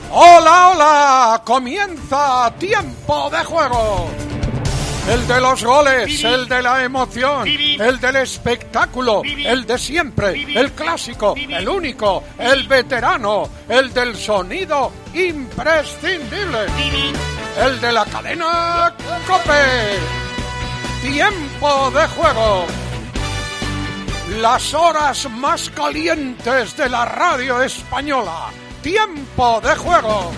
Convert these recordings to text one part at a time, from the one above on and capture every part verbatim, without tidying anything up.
¡Hola, hola! ¡Comienza Tiempo de Juego! El de los goles, el de la emoción, el del espectáculo, el de siempre, el clásico, el único, el veterano, el del sonido imprescindible, el de la cadena COPE. Tiempo de Juego. Las horas más calientes de la radio española. Tiempo de Juego.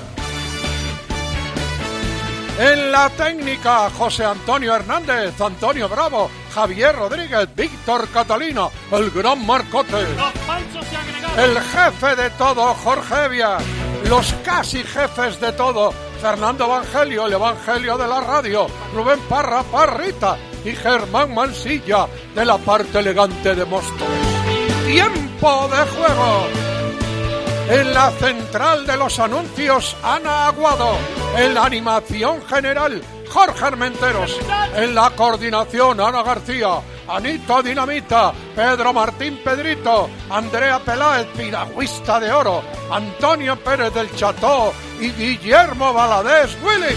En la técnica, José Antonio Hernández, Antonio Bravo, Javier Rodríguez, Víctor Catalina, el gran Marcote. El jefe de todo, Jorge Evia. Los casi jefes de todo, Fernando Evangelio, el Evangelio de la radio, Rubén Parra, Parrita y Germán Mansilla, de la parte elegante de Móstoles. Tiempo de Juego. En la central de los anuncios, Ana Aguado. En la animación general, Jorge Armenteros. En la coordinación, Ana García, Anita Dinamita, Pedro Martín Pedrito, Andrea Peláez, piragüista de oro, Antonio Pérez del Cható y Guillermo Valadez Willy.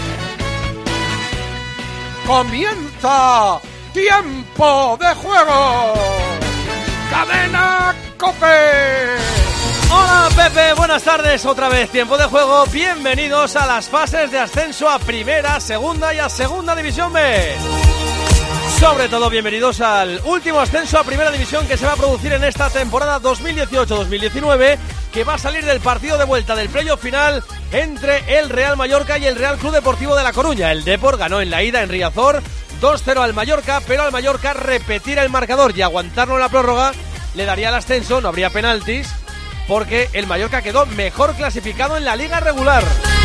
Comienza Tiempo de Juego. Cadena COPE. Hola Pepe, buenas tardes, otra vez Tiempo de Juego, bienvenidos a las fases de ascenso a Primera, Segunda y a Segunda División B. Sobre todo bienvenidos al último ascenso a Primera División que se va a producir en esta temporada dos mil dieciocho dos mil diecinueve, que va a salir del partido de vuelta del playoff final entre el Real Mallorca y el Real Club Deportivo de La Coruña. El Depor ganó en la ida en Riazor dos cero al Mallorca, pero al Mallorca repetir el marcador y aguantarlo en la prórroga le daría el ascenso, no habría penaltis, porque el Mallorca quedó mejor clasificado en la liga regular.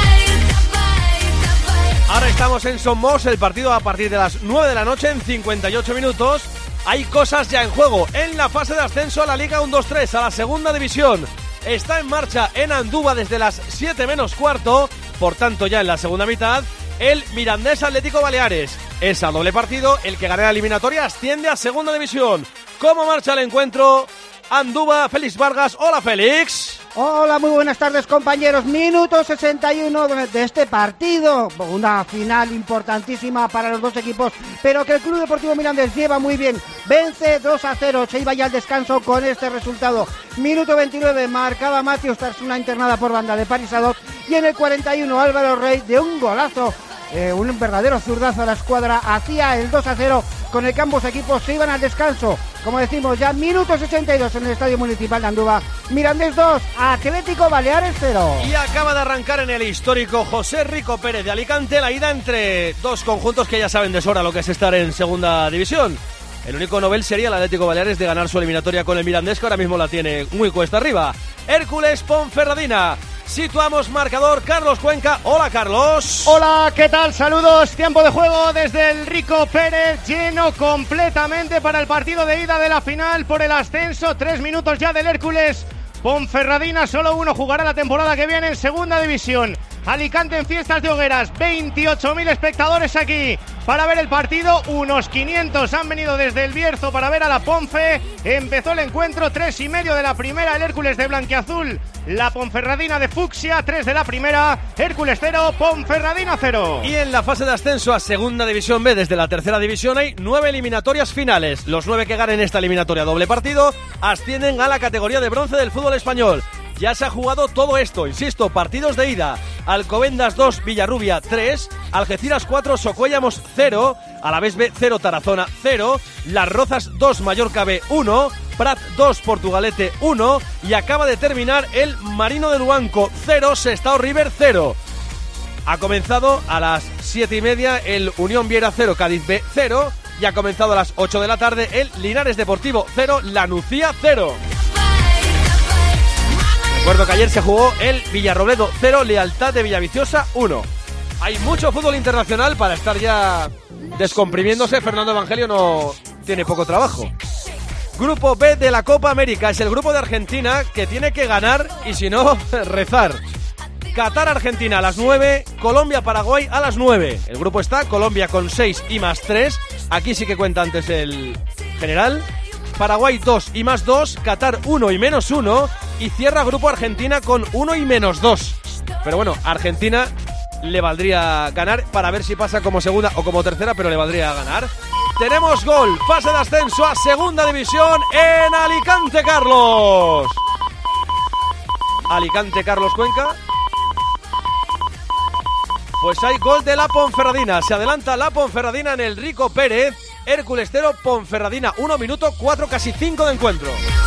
Ahora estamos en Somos, el partido a partir de las nueve de la noche en cincuenta y ocho minutos. Hay cosas ya en juego en la fase de ascenso a la Liga uno dos tres, a la Segunda División. Está en marcha en Andúba desde las siete menos cuarto, por tanto ya en la segunda mitad, el Mirandés Atlético Baleares. Es a doble partido, el que gane la eliminatoria asciende a Segunda División. ¿Cómo marcha el encuentro? Andúba, Félix Vargas. Hola, Félix. Hola, muy buenas tardes, compañeros. Minuto sesenta y uno de este partido. Una final importantísima para los dos equipos, pero que el Club Deportivo Mirandés lleva muy bien. Vence dos a cero. Se iba ya al descanso con este resultado. Minuto veintinueve, marcaba Matius tras una internada por banda de Paris Adot. Y en el cuarenta y uno, Álvaro Rey, de un golazo, eh, un verdadero zurdazo a la escuadra, hacía el dos a cero, con el que ambos equipos se iban al descanso. Como decimos, ya minuto sesenta y dos en el Estadio Municipal de Andúba. Mirandés dos, Atlético Baleares cero. Y acaba de arrancar en el histórico José Rico Pérez de Alicante la ida entre dos conjuntos que ya saben de sobra lo que es estar en Segunda División. El único novel sería el Atlético Baleares de ganar su eliminatoria con el Mirandés, que ahora mismo la tiene muy cuesta arriba. Hércules Ponferradina. Situamos marcador, Carlos Cuenca. Hola, Carlos. Hola, ¿qué tal? Saludos. Tiempo de juego desde el Rico Pérez, lleno completamente para el partido de ida de la final por el ascenso. Tres minutos ya del Hércules Ponferradina, solo uno jugará la temporada que viene en Segunda División. Alicante en fiestas de hogueras, veintiocho mil espectadores aquí para ver el partido, unos quinientos han venido desde el Bierzo para ver a la Ponfe. Empezó el encuentro, tres y medio de la primera, el Hércules de blanquiazul, la Ponferradina de fucsia, tres de la primera, Hércules cero, Ponferradina cero. Y en la fase de ascenso a Segunda División B desde la Tercera División hay nueve eliminatorias finales. Los nueve que ganen esta eliminatoria doble partido ascienden a la categoría de bronce del fútbol español. Ya se ha jugado todo esto, insisto, partidos de ida. Alcobendas dos, Villarrubia tres, Algeciras cuatro, Socuéllamos cero, Alavés B cero, Tarazona cero, Las Rozas dos, Mallorca B uno, Prat dos, Portugalete uno y acaba de terminar el Marino de Luanco cero, Sestao River cero. Ha comenzado a las siete y media el Unión Viera cero, Cádiz B cero y ha comenzado a las ocho de la tarde el Linares Deportivo cero, Lanucía cero. Recuerdo que ayer se jugó el Villarrobledo cero, Lealtad de Villaviciosa uno. Hay mucho fútbol internacional para estar ya descomprimiéndose. Fernando Evangelio no tiene poco trabajo. Grupo B de la Copa América. Es el grupo de Argentina que tiene que ganar y si no, rezar. Qatar-Argentina a las nueve, Colombia-Paraguay a las nueve. El grupo está Colombia con seis y más tres. Aquí sí que cuenta antes el general. Paraguay dos y más dos, Qatar uno y menos uno y cierra grupo Argentina con uno y menos dos. Pero bueno, Argentina le valdría ganar para ver si pasa como segunda o como tercera, pero le valdría ganar. Tenemos gol, fase de ascenso a segunda división en Alicante, Carlos. Alicante, Carlos Cuenca. Pues hay gol de la Ponferradina. Se adelanta la Ponferradina en el Rico Pérez. Hércules cero, Ponferradina uno, minuto cuatro, casi cinco de encuentro.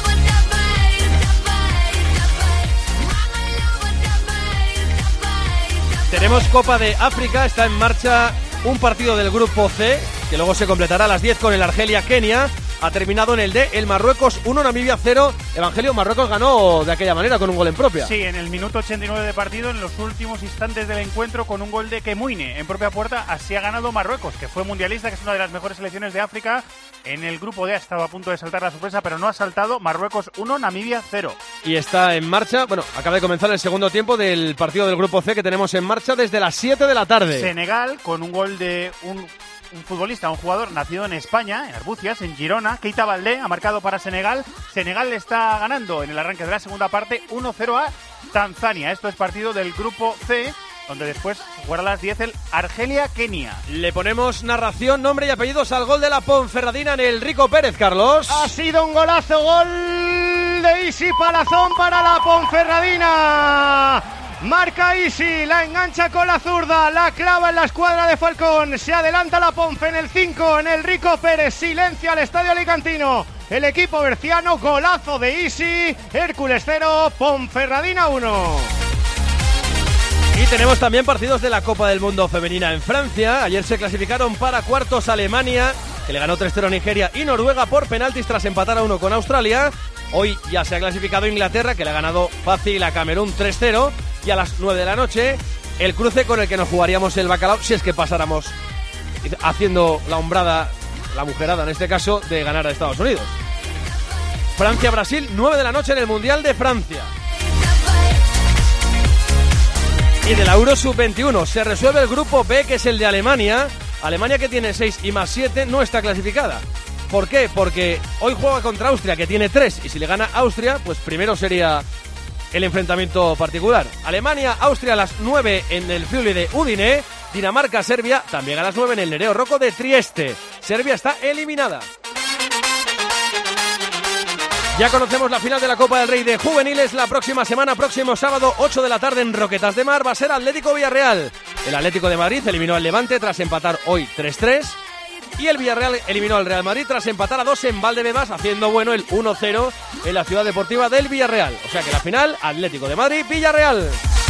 Tenemos Copa de África, está en marcha un partido del grupo C, que luego se completará a las diez con el Argelia-Kenia. Ha terminado en el D, el Marruecos uno, Namibia cero. Evangelio, Marruecos ganó de aquella manera con un gol en propia. Sí, en el minuto ochenta y nueve de partido, en los últimos instantes del encuentro, con un gol de Kemuine en propia puerta. Así ha ganado Marruecos, que fue mundialista, que es una de las mejores selecciones de África. En el grupo D ha estado a punto de saltar la sorpresa, pero no ha saltado. Marruecos uno, Namibia cero. Y está en marcha, bueno, acaba de comenzar el segundo tiempo del partido del grupo C que tenemos en marcha desde las siete de la tarde. Senegal, con un gol de un... un futbolista, un jugador nacido en España, en Arbucias, en Girona. Keita Baldé ha marcado para Senegal. Senegal le está ganando en el arranque de la segunda parte uno cero a Tanzania. Esto es partido del grupo C, donde después jugará a las diez el Argelia-Kenia. Le ponemos narración, nombre y apellidos al gol de la Ponferradina en el Rico Pérez, Carlos. Ha sido un golazo, gol de Isi Palazón para la Ponferradina. Marca Isi, la engancha con la zurda, la clava en la escuadra de Falcón. Se adelanta la Ponfe en el cinco, en el Rico Pérez. Silencia al estadio alicantino el equipo berciano. Golazo de Isi. Hércules cero, Ponferradina uno. Y tenemos también partidos de la Copa del Mundo Femenina en Francia. Ayer se clasificaron para cuartos Alemania, que le ganó tres cero a Nigeria, y Noruega por penaltis tras empatar a uno con Australia. Hoy ya se ha clasificado Inglaterra, que le ha ganado fácil a Camerún tres cero. Y a las nueve de la noche, el cruce con el que nos jugaríamos el bacalao, si es que pasáramos haciendo la hombrada, la mujerada en este caso, de ganar a Estados Unidos. Francia-Brasil, nueve de la noche en el Mundial de Francia. Y de la Euro sub veintiuno se resuelve el grupo B, que es el de Alemania. Alemania, que tiene seis y más siete, no está clasificada. ¿Por qué? Porque hoy juega contra Austria, que tiene tres, y si le gana Austria, pues primero sería el enfrentamiento particular. Alemania-Austria a las nueve en el Friuli de Udine. Dinamarca-Serbia también a las nueve en el Nereo Rocco de Trieste. Serbia está eliminada. Ya conocemos la final de la Copa del Rey de Juveniles. La próxima semana, próximo sábado, ocho de la tarde en Roquetas de Mar, va a ser Atlético Villarreal. El Atlético de Madrid eliminó al Levante tras empatar hoy tres tres. Y el Villarreal eliminó al Real Madrid tras empatar a dos en Valdebebas, haciendo bueno el uno cero en la Ciudad Deportiva del Villarreal. O sea que la final, Atlético de Madrid-Villarreal.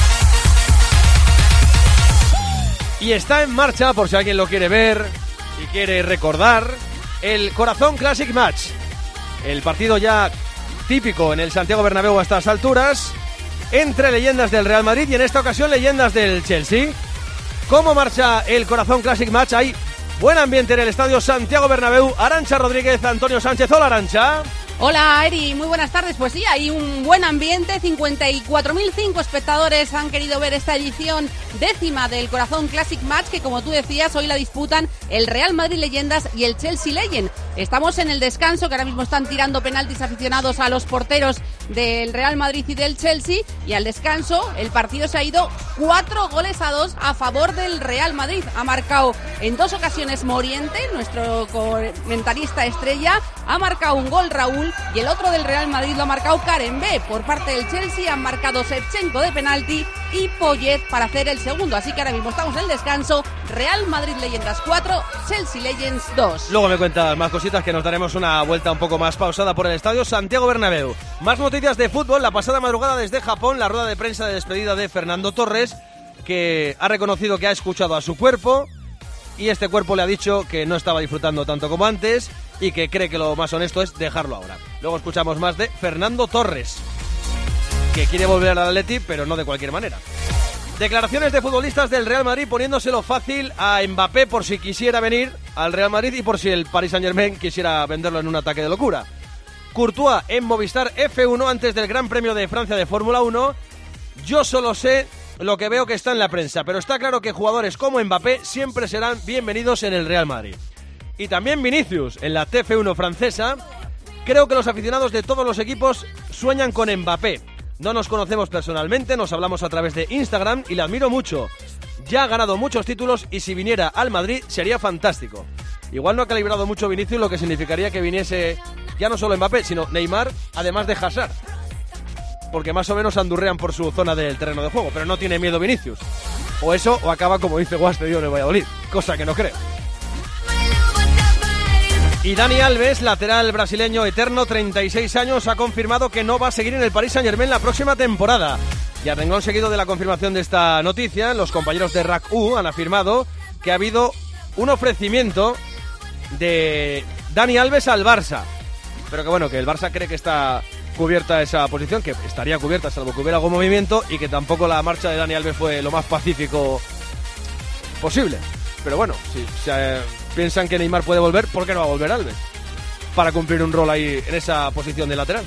Y está en marcha, por si alguien lo quiere ver y quiere recordar, el Corazón Classic Match. El partido ya típico en el Santiago Bernabéu a estas alturas, entre leyendas del Real Madrid y en esta ocasión leyendas del Chelsea. ¿Cómo marcha el Corazón Classic Match? Hay buen ambiente en el estadio Santiago Bernabéu. Arantxa Rodríguez, Antonio Sánchez. Hola, Arantxa. Hola, Eri, muy buenas tardes. Pues sí, hay un buen ambiente. cincuenta y cuatro mil cinco espectadores han querido ver esta edición décima del Corazón Classic Match, que como tú decías, hoy la disputan el Real Madrid Leyendas y el Chelsea Legend. Estamos en el descanso, que ahora mismo están tirando penaltis aficionados a los porteros del Real Madrid y del Chelsea, y al descanso el partido se ha ido cuatro goles a dos a favor del Real Madrid. Ha marcado en dos ocasiones Moriente, nuestro comentarista estrella, ha marcado un gol Raúl, y el otro del Real Madrid lo ha marcado Karen B. Por parte del Chelsea han marcado Shevchenko de penalti y Poyet para hacer el segundo. Así que ahora mismo estamos en el descanso. Real Madrid Leyendas cuatro, Chelsea Legends dos. Luego me cuentas más cositas, que nos daremos una vuelta un poco más pausada por el estadio Santiago Bernabéu. Más noticias de fútbol. La pasada madrugada desde Japón, la rueda de prensa de despedida de Fernando Torres, que ha reconocido que ha escuchado a su cuerpo, y este cuerpo le ha dicho que no estaba disfrutando tanto como antes y que cree que lo más honesto es dejarlo ahora. Luego escuchamos más de Fernando Torres, que quiere volver al Atleti, pero no de cualquier manera. Declaraciones de futbolistas del Real Madrid poniéndoselo fácil a Mbappé por si quisiera venir al Real Madrid y por si el Paris Saint-Germain quisiera venderlo en un ataque de locura. Courtois en Movistar F uno antes del Gran Premio de Francia de Fórmula uno. Yo solo sé lo que veo que está en la prensa, pero está claro que jugadores como Mbappé siempre serán bienvenidos en el Real Madrid. Y también Vinicius en la T F uno francesa. Creo que los aficionados de todos los equipos sueñan con Mbappé. No nos conocemos personalmente, nos hablamos a través de Instagram y la admiro mucho. Ya ha ganado muchos títulos y si viniera al Madrid sería fantástico. Igual no ha calibrado mucho Vinicius, lo que significaría que viniese ya no solo Mbappé, sino Neymar, además de Hazard. Porque más o menos andurrean por su zona del terreno de juego, pero no tiene miedo Vinicius. O eso, o acaba como dice Guastedio en el Valladolid, cosa que no creo. Y Dani Alves, lateral brasileño eterno, treinta y seis años, ha confirmado que no va a seguir en el Paris Saint-Germain la próxima temporada. Y a renglón seguido de la confirmación de esta noticia, los compañeros de R A C U han afirmado que ha habido un ofrecimiento de Dani Alves al Barça. Pero que bueno, que el Barça cree que está cubierta esa posición, que estaría cubierta salvo que hubiera algún movimiento, y que tampoco la marcha de Dani Alves fue lo más pacífico posible. Pero bueno, si se piensan que Neymar puede volver, ¿por qué no va a volver Alves? Para cumplir un rol ahí en esa posición de lateral.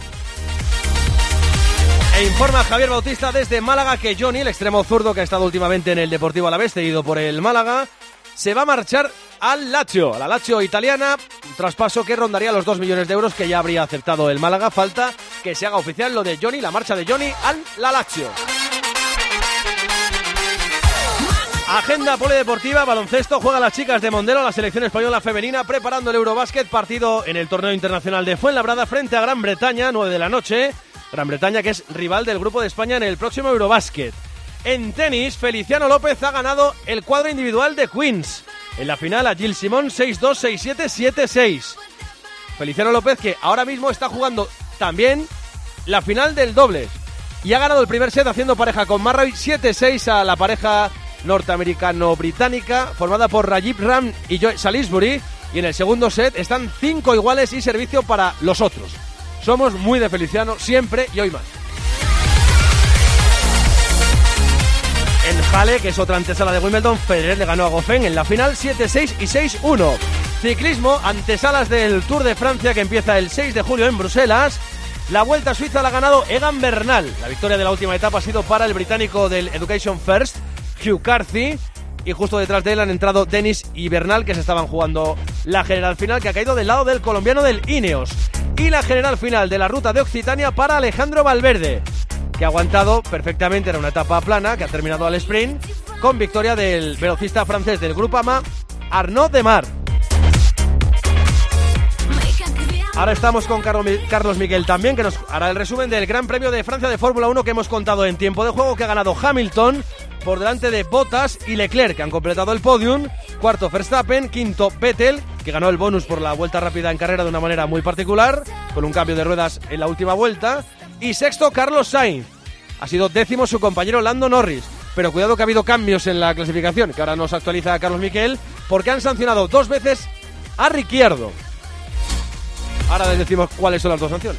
E informa Javier Bautista desde Málaga que Johnny, el extremo zurdo que ha estado últimamente en el Deportivo Alavés, cedido por el Málaga, se va a marchar al Lazio, a la Lazio italiana, un traspaso que rondaría los dos millones de euros que ya habría aceptado el Málaga. Falta que se haga oficial lo de Johnny, la marcha de Johnny al la Lazio. Agenda polideportiva, baloncesto, juegan las chicas de Mondelo, la selección española femenina, preparando el Eurobásquet, partido en el torneo internacional de Fuenlabrada frente a Gran Bretaña, nueve de la noche. Gran Bretaña, que es rival del Grupo de España en el próximo Eurobásquet. En tenis, Feliciano López ha ganado el cuadro individual de Queens. En la final a Gil Simón seis dos, seis siete, siete seis. Feliciano López, que ahora mismo está jugando también la final del dobles. Y ha ganado el primer set haciendo pareja con Murray, siete seis a la pareja norteamericano-británica, formada por Rajiv Ram y Joe Salisbury. Y en el segundo set están cinco iguales y servicio para los otros. Somos muy de Feliciano, siempre y hoy más. En Halle, que es otra antesala de Wimbledon, Federer le ganó a Goffin en la final siete seis y seis uno. Ciclismo, antesalas del Tour de Francia que empieza el seis de julio en Bruselas. La Vuelta a Suiza la ha ganado Egan Bernal. La victoria de la última etapa ha sido para el británico del Education First, Hugh Carthy. Y justo detrás de él han entrado Dennis y Bernal, que se estaban jugando la general final, que ha caído del lado del colombiano del Ineos. Y la general final de la Ruta de Occitania para Alejandro Valverde, que ha aguantado perfectamente, era una etapa plana, que ha terminado al sprint, con victoria del velocista francés del Groupama, Arnaud Demar. Ahora estamos con Carlos Miquel también, que nos hará el resumen del Gran Premio de Francia de Fórmula uno que hemos contado en tiempo de juego, que ha ganado Hamilton por delante de Bottas y Leclerc, que han completado el podium. Cuarto Verstappen, quinto Vettel, que ganó el bonus por la vuelta rápida en carrera de una manera muy particular, con un cambio de ruedas en la última vuelta. Y sexto Carlos Sainz. Ha sido décimo su compañero Lando Norris. Pero cuidado que ha habido cambios en la clasificación, que ahora nos actualiza Carlos Miquel, porque han sancionado dos veces a Ricciardo. Ahora les decimos cuáles son las dos sanciones.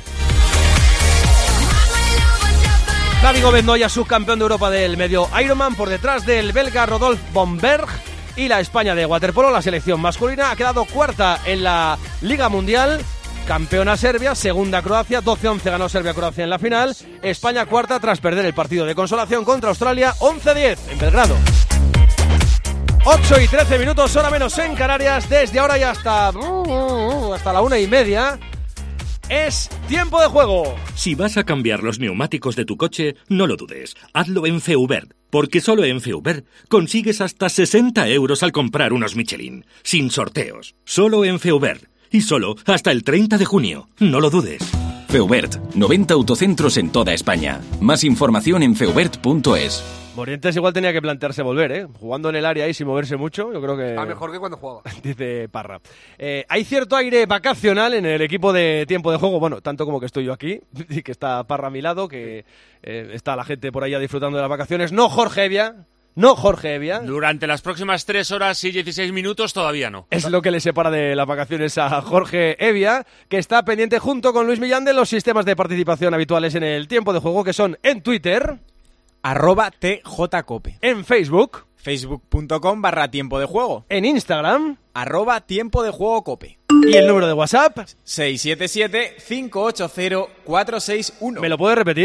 David Gobendoya, subcampeón de Europa del medio Ironman, por detrás del belga Rodolphe Bomberg. Y la España de waterpolo, la selección masculina, ha quedado cuarta en la Liga Mundial. Campeona Serbia, segunda Croacia, doce once ganó Serbia-Croacia en la final. España cuarta tras perder el partido de consolación contra Australia, once diez en Belgrado. ocho y trece minutos, hora menos en Canarias. Desde ahora y hasta, hasta la una y media es tiempo de juego. Si vas a cambiar los neumáticos de tu coche, no lo dudes. Hazlo en Feubert, porque solo en Feubert consigues hasta sesenta euros al comprar unos Michelin, sin sorteos. Solo en Feubert. Y solo hasta el treinta de junio. No lo dudes. Feubert, noventa autocentros en toda España. Más información en feubert punto es. Morientes igual tenía que plantearse volver, ¿eh? Jugando en el área ahí sin moverse mucho, yo creo que... Ah, mejor que cuando jugaba. Dice Parra. Eh, hay cierto aire vacacional en el equipo de tiempo de juego, bueno, tanto como que estoy yo aquí, y que está Parra a mi lado, que eh, está la gente por allá disfrutando de las vacaciones. No Jorge Evia. No Jorge Evia. Durante las próximas tres horas y dieciséis minutos todavía no. Es lo que le separa de las vacaciones a Jorge Evia, que está pendiente junto con Luis Millán de los sistemas de participación habituales en el tiempo de juego, que son en Twitter... arroba tjcope. En Facebook. Facebook.com barra tiempo de juego. En Instagram. Arroba tiempo de juego cope. ¿Y el número de WhatsApp? seis siete siete, cinco ocho cero, cuatro seis uno. ¿Me lo puedes repetir?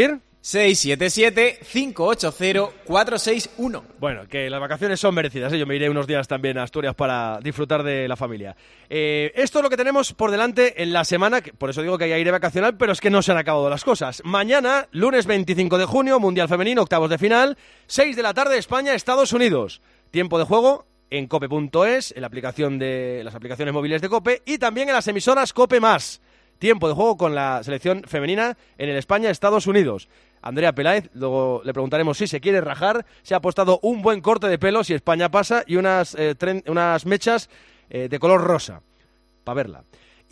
seis siete siete, cinco ocho cero, cuatro seis uno. Bueno, que las vacaciones son merecidas, ¿eh? Yo me iré unos días también a Asturias para disfrutar de la familia. Eh, esto es lo que tenemos por delante en la semana, que, por eso digo que hay aire vacacional, pero es que no se han acabado las cosas. Mañana, lunes veinticinco de junio, Mundial Femenino, octavos de final, seis de la tarde, España, Estados Unidos. Tiempo de juego en cope punto es, en la aplicación de las aplicaciones móviles de Cope y también en las emisoras Cope Más. Tiempo de juego con la selección femenina en el España-Estados Unidos. Andrea Peláez, luego le preguntaremos si se quiere rajar, se ha apostado un buen corte de pelo si España pasa y unas, eh, tren, unas mechas eh, de color rosa, para verla.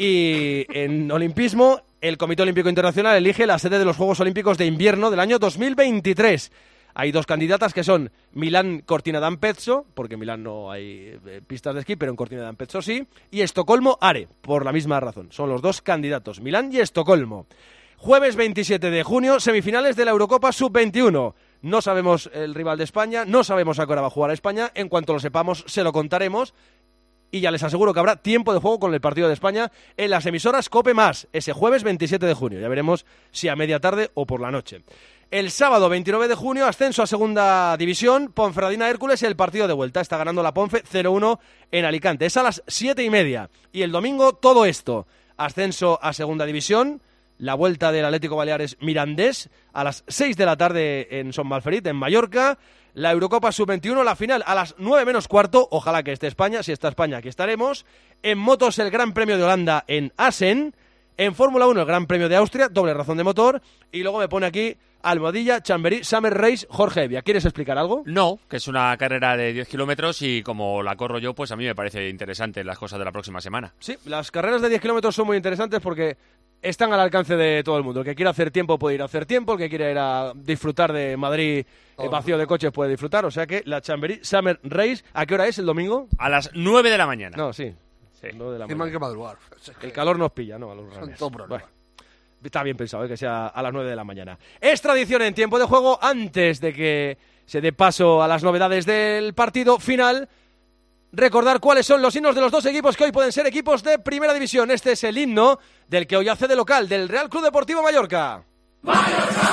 Y en olimpismo, el Comité Olímpico Internacional elige la sede de los Juegos Olímpicos de Invierno del año dos mil veintitrés. Hay dos candidatas que son Milán Cortina d'Ampezzo, porque en Milán no hay eh, pistas de esquí, pero en Cortina d'Ampezzo sí, y Estocolmo Are, por la misma razón. Son los dos candidatos, Milán y Estocolmo. Jueves veintisiete de junio, semifinales de la Eurocopa sub veintiuno. No sabemos el rival de España, no sabemos a qué hora va a jugar a España. En cuanto lo sepamos, se lo contaremos. Y ya les aseguro que habrá tiempo de juego con el partido de España en las emisoras Cope Más, ese jueves veintisiete de junio. Ya veremos si a media tarde o por la noche. El sábado veintinueve de junio, ascenso a segunda división, Ponferradina Hércules, el partido de vuelta. Está ganando la Ponfe cero uno en Alicante. Es a las siete y media. Y el domingo todo esto. Ascenso a segunda división, la vuelta del Atlético Baleares Mirandés a las seis de la tarde en Son Malferit, en Mallorca. La Eurocopa sub veintiuno, la final a las nueve menos cuarto. Ojalá que esté España. Si está España, aquí estaremos. En motos, el Gran Premio de Holanda en Assen. En Fórmula uno, el Gran Premio de Austria, doble razón de motor. Y luego me pone aquí Almohadilla, Chamberí, Summer Race, Jorge Evia. ¿Quieres explicar algo? No, que es una carrera de diez kilómetros y como la corro yo, pues a mí me parece interesante las cosas de la próxima semana. Sí, las carreras de diez kilómetros son muy interesantes porque están al alcance de todo el mundo. El que quiera hacer tiempo puede ir a hacer tiempo, el que quiera ir a disfrutar de Madrid oh. vacío de coches puede disfrutar. O sea que la Chamberí Summer Race, ¿a qué hora es el domingo? A las nueve de la mañana. No, sí. Sí. nueve de la Tienen mañana. que madrugar. El calor nos pilla, ¿no? A los Son runners. todo problema. Bueno, está bien pensado, ¿eh? Que sea a las nueve de la mañana. Es tradición en tiempo de juego, antes de que se dé paso a las novedades del partido final, recordar cuáles son los himnos de los dos equipos que hoy pueden ser equipos de primera división. Este es el himno del que hoy hace de local, del Real Club Deportivo Mallorca. ¡Mallorca!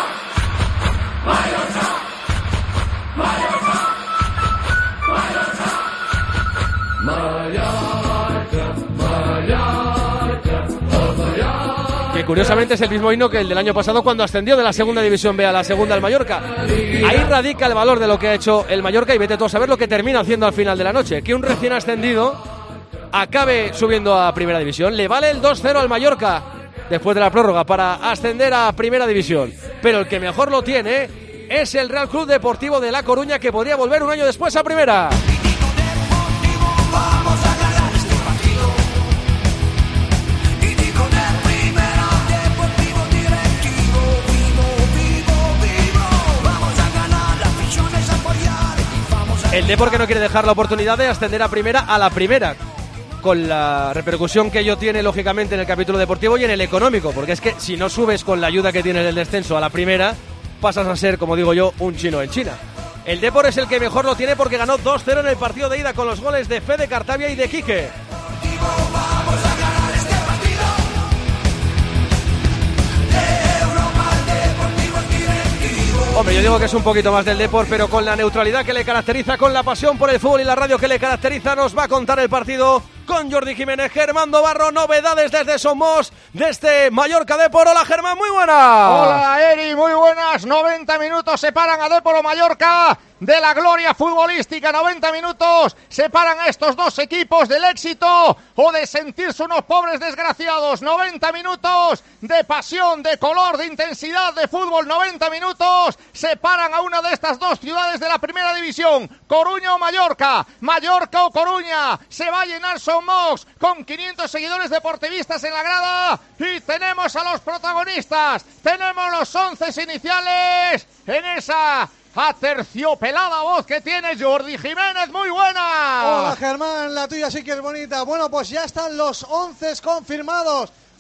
¡Mallorca! ¡Mallorca! ¡Mallorca! ¡Mallorca! ¡Mallorca! ¡Mallorca! Que curiosamente es el mismo himno que el del año pasado cuando ascendió de la segunda división B a la segunda el Mallorca. Ahí radica el valor de lo que ha hecho el Mallorca y vete tú a saber lo que termina haciendo al final de la noche. Que un recién ascendido acabe subiendo a primera división. Le vale el dos cero al Mallorca después de la prórroga para ascender a primera división. Pero el que mejor lo tiene es el Real Club Deportivo de La Coruña, que podría volver un año después a primera. El Depor que no quiere dejar la oportunidad de ascender a primera a la primera, con la repercusión que ello tiene lógicamente en el capítulo deportivo y en el económico, porque es que si no subes con la ayuda que tiene el descenso a la primera, pasas a ser, como digo yo, un chino en China. El Depor es el que mejor lo tiene porque ganó dos cero en el partido de ida con los goles de Fede Cartavia y de Quique. Hombre, yo digo que es un poquito más del Depor, pero con la neutralidad que le caracteriza, con la pasión por el fútbol y la radio que le caracteriza, nos va a contar el partido con Jordi Jiménez, Germán Dobarro, novedades desde Somos, desde Mallorca Depor. Hola Germán, muy buenas. Hola Eri, muy buenas. noventa minutos separan a Depor o Mallorca de la gloria futbolística. noventa minutos separan a estos dos equipos del éxito o de sentirse unos pobres desgraciados. noventa minutos de pasión, de color, de intensidad, de fútbol. noventa minutos separan a una de estas dos ciudades de la primera división. Coruña o Mallorca, Mallorca o Coruña. Se va a llenar Somos con quinientos seguidores deportivistas en la grada y tenemos a los protagonistas. Tenemos los once iniciales en esa aterciopelada voz que tiene Jordi Jiménez. Muy buena. Hola Germán, la tuya sí que es bonita. Bueno, pues ya están los once confirmados.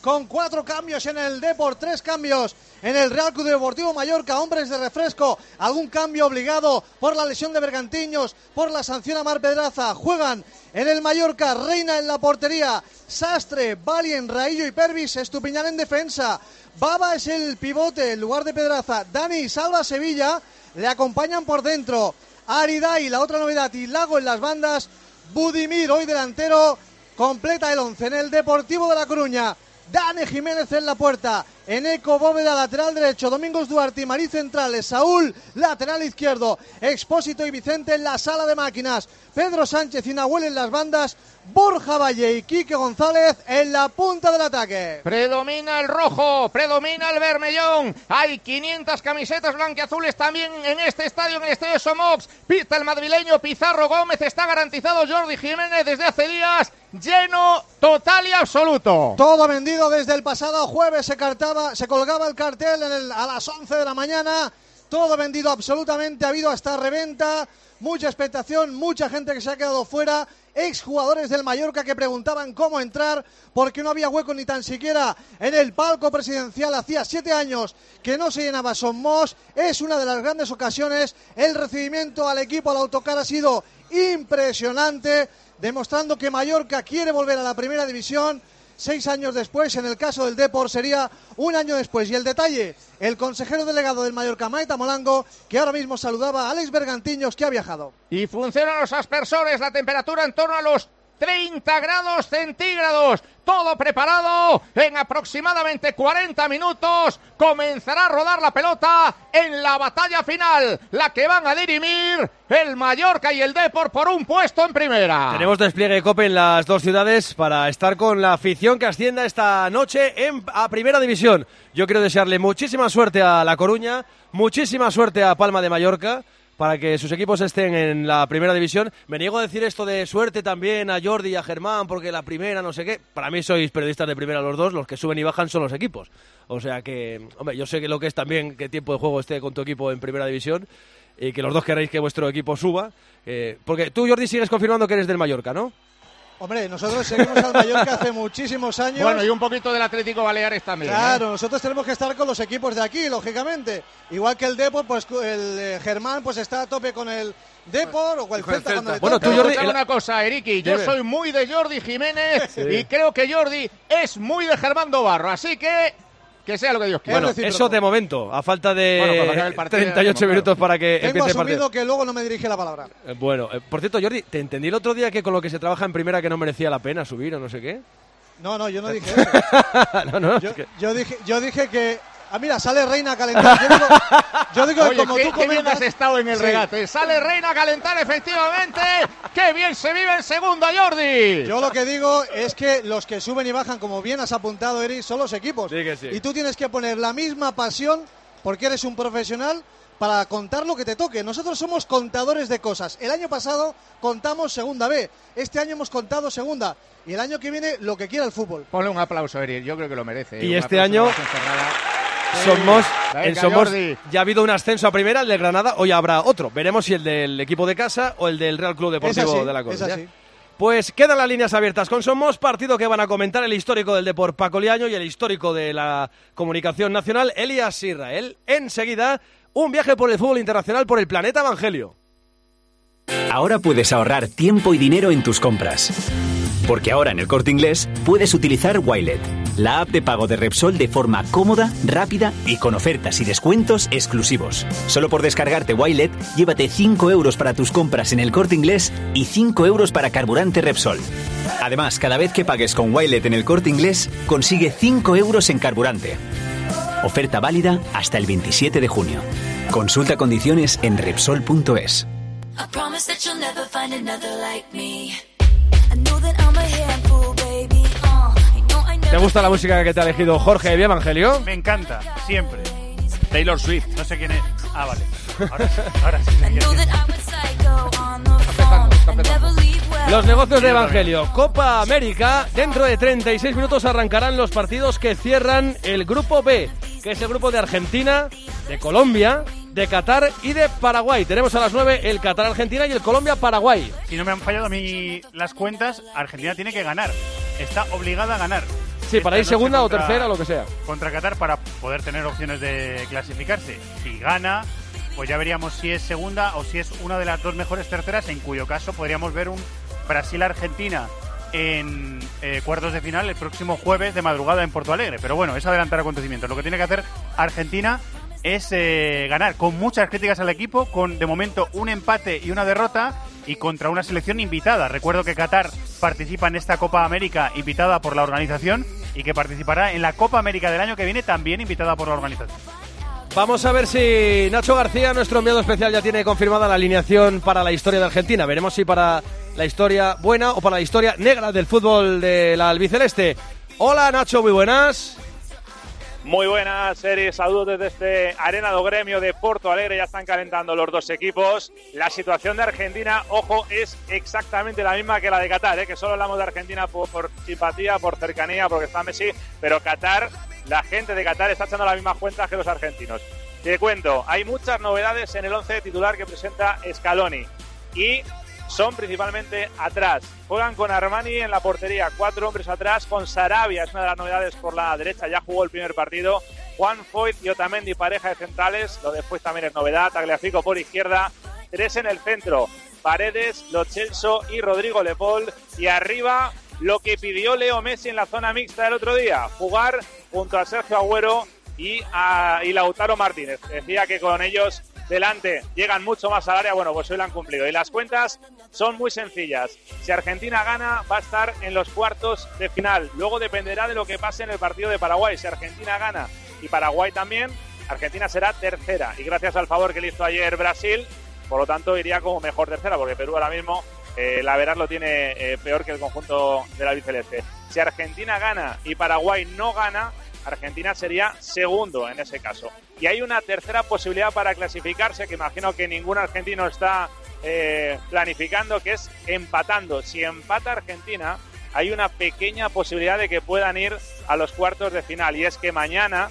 con cuatro cambios en el Depor, tres cambios en el Real Club Deportivo Mallorca, hombres de refresco, algún cambio obligado por la lesión de Bergantiños, por la sanción a Marc Pedraza. Juegan en el Mallorca Reina en la portería, Sastre, Valien, Raillo y Pervis, Estupiñán en defensa. Baba es el pivote en lugar de Pedraza. Dani Salva Sevilla le acompañan por dentro. Aridai, la otra novedad, y Lago en las bandas. Budimir, hoy delantero, completa el once en el Deportivo de La Coruña. Dani Jiménez en la puerta, Eneco Bóveda lateral derecho, Domingos Duarte y Marí centrales, Saúl lateral izquierdo, Expósito y Vicente en la sala de máquinas, Pedro Sánchez y Nahuel en las bandas, Borja Valle y Quique González en la punta del ataque. Predomina el rojo, predomina el vermellón. Hay quinientas camisetas blanquiazules también en este estadio, en el estadio Somox. Pista el madrileño Pizarro Gómez, está garantizado Jordi Jiménez desde hace días. Lleno total y absoluto. Todo vendido desde el pasado jueves, se, cartaba, se colgaba el cartel en el, a las once de la mañana. Todo vendido absolutamente, ha habido hasta reventa, mucha expectación, mucha gente que se ha quedado fuera, exjugadores del Mallorca que preguntaban cómo entrar porque no había hueco ni tan siquiera en el palco presidencial. Hacía siete años que no se llenaba Somos, es una de las grandes ocasiones. El recibimiento al equipo, al autocar, ha sido impresionante, demostrando que Mallorca quiere volver a la primera división. Seis años después, en el caso del Depor sería un año después. Y el detalle, el consejero delegado del Mallorca, Maeta Molango, que ahora mismo saludaba a Alex Bergantiños, que ha viajado. Y funcionan los aspersores, la temperatura en torno a los treinta grados centígrados. Todo preparado. En aproximadamente cuarenta minutos comenzará a rodar la pelota en la batalla final, la que van a dirimir el Mallorca y el Depor por un puesto en primera. Tenemos despliegue COPE en las dos ciudades para estar con la afición que ascienda esta noche en, a Primera División. Yo quiero desearle muchísima suerte a La Coruña, muchísima suerte a Palma de Mallorca, para que sus equipos estén en la Primera División. Me niego a decir esto de suerte también a Jordi y a Germán, porque la primera no sé qué. Para mí sois periodistas de primera los dos, los que suben y bajan son los equipos. O sea que, hombre, yo sé que lo que es también que tiempo de juego esté con tu equipo en Primera División y que los dos queráis que vuestro equipo suba. Eh, porque tú, Jordi, sigues confirmando que eres del Mallorca, ¿no? Hombre, nosotros seguimos al Mallorca hace muchísimos años. Bueno, y un poquito del Atlético Baleares también. Claro, ¿eh? Nosotros tenemos que estar con los equipos de aquí, lógicamente. Igual que el Depor, pues el eh, Germán pues está a tope con el Depor o con el Celta cuando le Bueno, toca. tú, Jordi, el... una cosa, Eriki, yo soy muy de Jordi Jiménez sí. y creo que Jordi es muy de Germán Dobarro, así que que sea lo que Dios quiera. Bueno, eso de momento, a falta de bueno, partido, treinta y ocho no, minutos claro. para que Tengo empiece el partido. asumido que luego no me dirige la palabra. Eh, bueno, eh, por cierto, Jordi, te entendí el otro día que con lo que se trabaja en primera que no merecía la pena subir o no sé qué. No, no, yo no dije eso. no, no, yo, es que... yo, dije, yo dije que... Ah, mira, sale Reina a calentar. Yo digo, yo digo Oye, que como qué, tú comentas... qué bien has estado en el sí. regate. Sale Reina a calentar, efectivamente. ¡Qué bien se vive en segunda, Jordi! Yo lo que digo es que los que suben y bajan, como bien has apuntado, Eric, son los equipos. Sí que sí. Y tú tienes que poner la misma pasión, porque eres un profesional, para contar lo que te toque. Nosotros somos contadores de cosas. El año pasado contamos segunda B. Este año hemos contado segunda. Y el año que viene, lo que quiera el fútbol. Ponle un aplauso, Eric. Yo creo que lo merece. Y un este año... Somos, Venga, en Somos Jordi. ya ha habido un ascenso a primera, el de Granada, hoy habrá otro. Veremos si el del equipo de casa o el del Real Club Deportivo así, de La Coruña. es así. Pues quedan las líneas abiertas con Somos, partido que van a comentar el histórico del Depor Paco Liaño y el histórico de la comunicación nacional Elías Israel. Enseguida, un viaje por el fútbol internacional por el planeta Evangelio. Ahora puedes ahorrar tiempo y dinero en tus compras. Porque ahora en el Corte Inglés puedes utilizar Wilet, la app de pago de Repsol de forma cómoda, rápida y con ofertas y descuentos exclusivos. Solo por descargarte Wilet, llévate cinco euros para tus compras en el Corte Inglés y cinco euros para carburante Repsol. Además, cada vez que pagues con Wilet en el Corte Inglés, consigue cinco euros en carburante. Oferta válida hasta el veintisiete de junio. Consulta condiciones en Repsol punto es. ¿Te gusta la música que te ha elegido Jorge de Evangelio? Me encanta, siempre. Taylor Swift, no sé quién es. Ah, vale. Ahora sí, ahora sí. Los negocios de Evangelio. Copa América. Dentro de treinta y seis minutos arrancarán los partidos que cierran el Grupo B, que es el grupo de Argentina, de Colombia, de Qatar y de Paraguay. Tenemos a las nueve el Qatar-Argentina y el Colombia-Paraguay. Si no me han fallado a mí las cuentas, Argentina tiene que ganar. Está obligada a ganar. Sí, para ir segunda contra, o tercera, lo que sea. Contra Qatar para poder tener opciones de clasificarse. Si gana, pues ya veríamos si es segunda o si es una de las dos mejores terceras, en cuyo caso podríamos ver un Brasil-Argentina en eh, cuartos de final el próximo jueves de madrugada en Porto Alegre. Pero bueno, es adelantar acontecimientos. Lo que tiene que hacer Argentina es eh, ganar, con muchas críticas al equipo, con de momento un empate y una derrota, y contra una selección invitada. Recuerdo que Qatar participa en esta Copa América invitada por la organización y que participará en la Copa América del año que viene también invitada por la organización. Vamos a ver si Nacho García, nuestro enviado especial, ya tiene confirmada la alineación para la historia de Argentina. Veremos si para la historia buena o para la historia negra del fútbol de la albiceleste. Hola Nacho, muy buenas. Muy buenas, Eri. Saludos desde este Arena do Gremio de Porto Alegre. Ya están calentando los dos equipos. La situación de Argentina, ojo, es exactamente la misma que la de Qatar, ¿eh? Que solo hablamos de Argentina por, por simpatía, por cercanía, porque está Messi, pero Qatar, la gente de Qatar está echando las mismas cuentas que los argentinos. Te cuento, hay muchas novedades en el once titular que presenta Scaloni y son principalmente atrás. Juegan con Armani en la portería, cuatro hombres atrás, con Sarabia, es una de las novedades por la derecha, ya jugó el primer partido. Juan Foyt y Otamendi, pareja de centrales, lo después también es novedad. Tagliafico por izquierda, tres en el centro, Paredes, Lo Celso y Rodrigo Lepol. Y arriba, lo que pidió Leo Messi en la zona mixta el otro día, jugar junto a Sergio Agüero y, a, y Lautaro Martínez. Decía que con ellos delante llegan mucho más al área. Bueno, pues hoy lo han cumplido. Y las cuentas son muy sencillas. Si Argentina gana, va a estar en los cuartos de final. Luego dependerá de lo que pase en el partido de Paraguay. Si Argentina gana y Paraguay también, Argentina será tercera. Y gracias al favor que le hizo ayer Brasil, por lo tanto iría como mejor tercera, porque Perú ahora mismo eh, la verdad lo tiene eh, peor que el conjunto del albiceleste. Si Argentina gana y Paraguay no gana, Argentina sería segundo en ese caso. Y hay una tercera posibilidad para clasificarse, que imagino que ningún argentino está eh, planificando, que es empatando. Si empata Argentina, hay una pequeña posibilidad de que puedan ir a los cuartos de final. Y es que mañana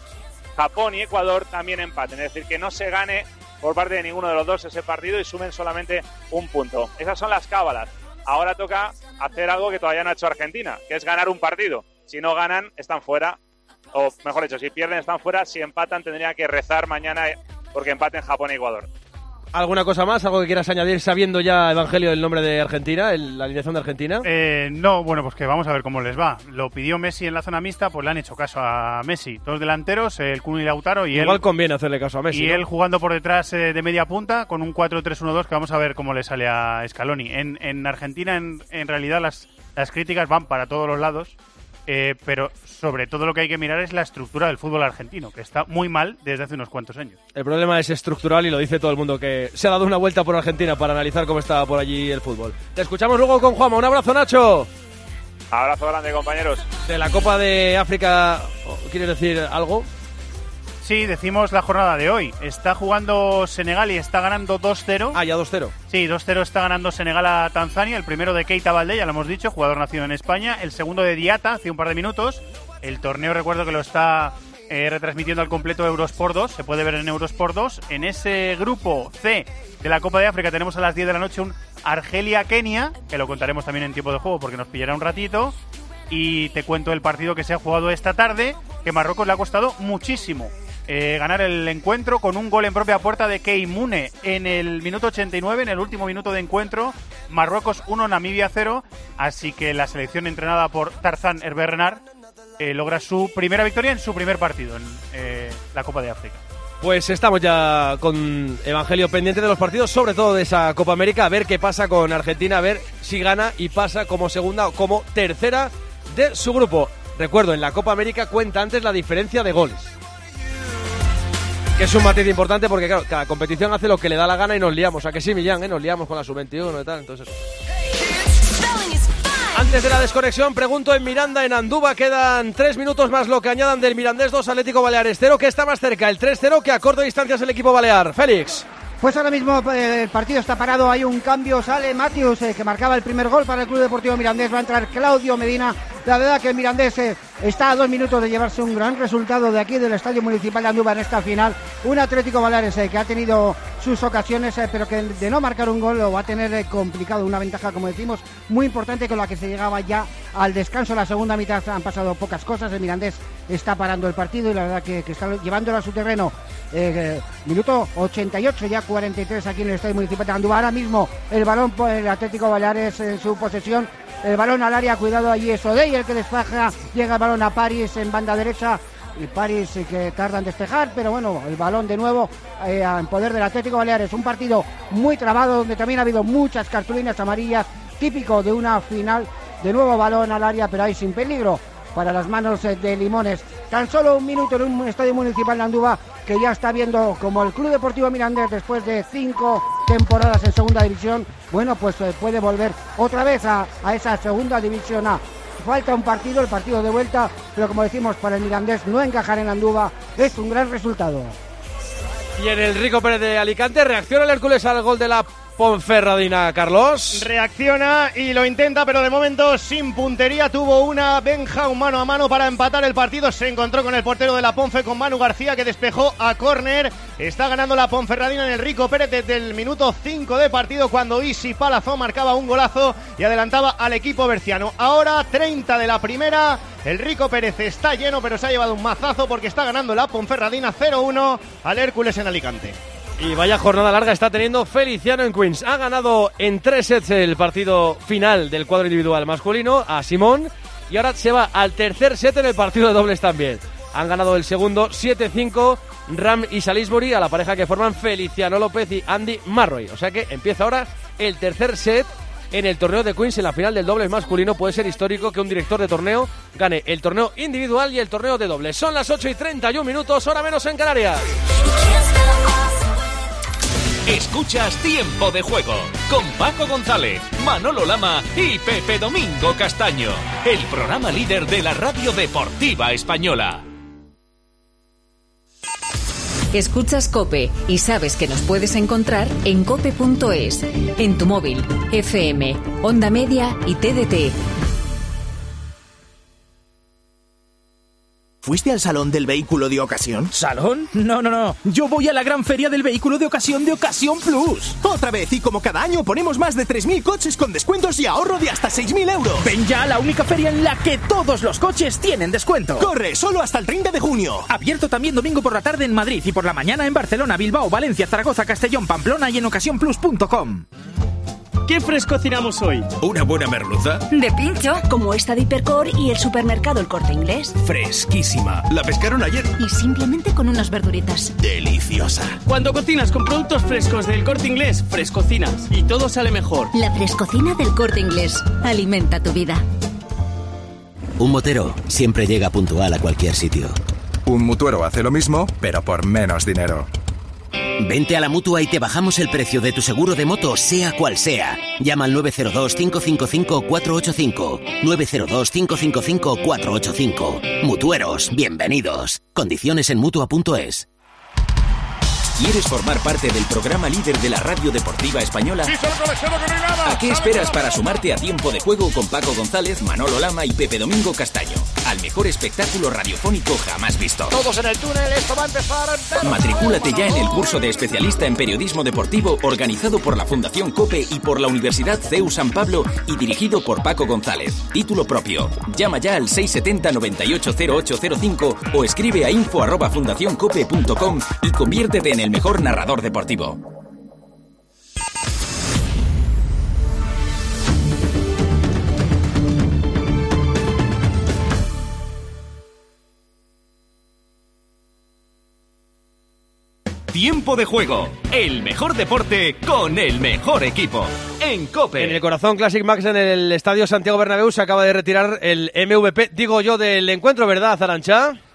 Japón y Ecuador también empaten. Es decir, que no se gane por parte de ninguno de los dos ese partido y sumen solamente un punto. Esas son las cábalas. Ahora toca hacer algo que todavía no ha hecho Argentina, que es ganar un partido. Si no ganan, están fuera. O mejor dicho, si pierden están fuera, si empatan tendrían que rezar mañana porque empaten Japón y Ecuador. ¿Alguna cosa más? ¿Algo que quieras añadir sabiendo ya, Evangelio, el nombre de Argentina, el, la alineación de Argentina? Eh, no, bueno, pues que vamos a ver cómo les va. Lo pidió Messi en la zona mixta, pues le han hecho caso a Messi. Dos delanteros, el Kun y Lautaro, y Igual él... Igual conviene hacerle caso a Messi, Y ¿no? él jugando por detrás eh, de media punta con un cuatro tres uno dos, que vamos a ver cómo le sale a Scaloni. En, en Argentina, en, en realidad, las, las críticas van para todos los lados. Eh, pero sobre todo lo que hay que mirar es la estructura del fútbol argentino, que está muy mal desde hace unos cuantos años. El problema es estructural y lo dice todo el mundo, que se ha dado una vuelta por Argentina para analizar cómo está por allí el fútbol. Te escuchamos luego con Juanma. Un abrazo, Nacho. Abrazo grande, compañeros. De la Copa de África, ¿quieres decir algo? Sí, decimos la jornada de hoy. Está jugando Senegal y está ganando dos cero. Ah, ya dos cero. Sí, dos cero está ganando Senegal a Tanzania. El primero de Keita Baldé, ya lo hemos dicho, jugador nacido en España. El segundo de Diata, hace un par de minutos. El torneo, recuerdo que lo está eh, retransmitiendo al completo Eurosport dos. Se puede ver en Eurosport dos. En ese grupo C de la Copa de África tenemos a las diez de la noche un Argelia-Kenia, que lo contaremos también en tiempo de juego porque nos pillará un ratito. Y te cuento el partido que se ha jugado esta tarde, que Marruecos le ha costado muchísimo Eh, ganar el encuentro con un gol en propia puerta de Keimune en el minuto ochenta y nueve, en el último minuto de encuentro. Marruecos uno, Namibia cero, así que la selección entrenada por Tarzan Hervé Renard eh, logra su primera victoria en su primer partido en eh, la Copa de África. Pues estamos ya con Evangelio pendiente de los partidos, sobre todo de esa Copa América, a ver qué pasa con Argentina, a ver si gana y pasa como segunda o como tercera de su grupo. Recuerdo, en la Copa América cuenta antes la diferencia de goles, que es un matiz importante porque, claro, cada competición hace lo que le da la gana y nos liamos. ¿A que sí, Millán? ¿eh? Nos liamos con la sub veintiuno y tal, entonces... Antes de la desconexión, pregunto en Miranda, en Andúba, quedan tres minutos más lo que añadan del Mirandés dos, Atlético Baleares cero, que está más cerca, el tres cero, que a corta distancia es el equipo balear. Félix. Pues ahora mismo eh, el partido está parado, hay un cambio, sale Matius, eh, que marcaba el primer gol para el Club Deportivo Mirandés, va a entrar Claudio Medina La verdad que el Mirandés eh, está a dos minutos de llevarse un gran resultado de aquí del Estadio Municipal de Andújar en esta final. Un Atlético Baleares eh, que ha tenido sus ocasiones, eh, pero que de no marcar un gol lo va a tener eh, complicado. Una ventaja, como decimos, muy importante con la que se llegaba ya al descanso. La segunda mitad han pasado pocas cosas. El Mirandés está parando el partido y la verdad que, que está llevándolo a su terreno. Eh, minuto ochenta y ocho, ya cuarenta y tres aquí en el Estadio Municipal de Andújar. Ahora mismo el balón por el Atlético Baleares en su posesión. El balón al área, cuidado allí es Odey el que despeja. Llega el balón a París en banda derecha. Y París eh, que tarda en despejar, pero bueno, el balón de nuevo eh, en poder del Atlético Baleares. Un partido muy trabado donde también ha habido muchas cartulinas amarillas, típico de una final. De nuevo balón al área, pero ahí sin peligro para las manos eh, de Limones. Tan solo un minuto en un estadio municipal de Andújar que ya está viendo como el Club Deportivo Mirandés, después de cinco temporadas en segunda división, bueno, pues eh, puede volver otra vez a, a esa segunda división A. Falta un partido, el partido de vuelta, pero como decimos, para el Mirandés no encajar en Andújar es un gran resultado. Y en el Rico Pérez de Alicante reacciona el Hércules al gol de la Ponferradina, Carlos. Reacciona y lo intenta, pero de momento sin puntería. Tuvo una Benja, un mano a mano para empatar el partido. Se encontró con el portero de la Ponfe, con Manu García, que despejó a córner. Está ganando la Ponferradina en el Rico Pérez desde el minuto cinco de partido, cuando Isi Palazón marcaba un golazo y adelantaba al equipo berciano. Ahora treinta de la primera. El Rico Pérez está lleno, pero se ha llevado un mazazo porque está ganando la Ponferradina cero uno al Hércules en Alicante. Y vaya jornada larga está teniendo Feliciano en Queens. Ha ganado en tres sets el partido final del cuadro individual masculino a Simón. Y ahora se va al tercer set en el partido de dobles también. Han ganado el segundo siete cinco Ram y Salisbury, a la pareja que forman Feliciano López y Andy Marroy. O sea que empieza ahora el tercer set en el torneo de Queens. En la final del dobles masculino puede ser histórico que un director de torneo gane el torneo individual y el torneo de dobles. Son las ocho y treinta y un minutos, hora menos en Canarias. Escuchas Tiempo de Juego con Paco González, Manolo Lama y Pepe Domingo Castaño, el programa líder de la radio deportiva española. Escuchas COPE y sabes que nos puedes encontrar en cope punto es, en tu móvil, F M, Onda Media y T D T. ¿Fuiste al Salón del Vehículo de Ocasión? ¿Salón? No, no, no. Yo voy a la gran feria del vehículo de ocasión de Ocasión Plus. Otra vez, y como cada año ponemos más de tres mil coches con descuentos y ahorro de hasta seis mil euros. Ven ya a la única feria en la que todos los coches tienen descuento. ¡Corre! Solo hasta el treinta de junio. Abierto también domingo por la tarde en Madrid y por la mañana en Barcelona, Bilbao, Valencia, Zaragoza, Castellón, Pamplona y en ocasión plus punto com. ¿Qué fresco cocinamos hoy? ¿Una buena merluza? De pincho, como esta de Hipercor y el supermercado El Corte Inglés. Fresquísima. ¿La pescaron ayer? Y simplemente con unas verduritas. Deliciosa. Cuando cocinas con productos frescos del Corte Inglés, frescocinas. Y todo sale mejor. La frescocina del Corte Inglés. Alimenta tu vida. Un motero siempre llega puntual a cualquier sitio. Un mutuero hace lo mismo, pero por menos dinero. Vente a la Mutua y te bajamos el precio de tu seguro de moto, sea cual sea. Llama al nueve cero dos, cinco cinco cinco, cuatro ocho cinco. nueve cero dos, cinco cinco cinco, cuatro ocho cinco. Mutueros, bienvenidos. Condiciones en mutua punto es. ¿Quieres formar parte del programa líder de la radio deportiva española? ¿A qué esperas para sumarte a Tiempo de Juego con Paco González, Manolo Lama y Pepe Domingo Castaño? Al mejor espectáculo radiofónico jamás visto. Todos en el túnel, esto va a empezar. Matricúlate ya en el curso de especialista en periodismo deportivo organizado por la Fundación COPE y por la Universidad C E U San Pablo y dirigido por Paco González. Título propio. Llama ya al seis siete cero, nueve ocho cero ocho cero cinco o escribe a info arroba fundacioncope punto com y conviértete en el mejor narrador deportivo. Tiempo de Juego, el mejor deporte con el mejor equipo. En COPE. En el Corazón Classic Max, en el Estadio Santiago Bernabéu, se acaba de retirar el M V P, digo yo, del encuentro, ¿verdad, Arantxa?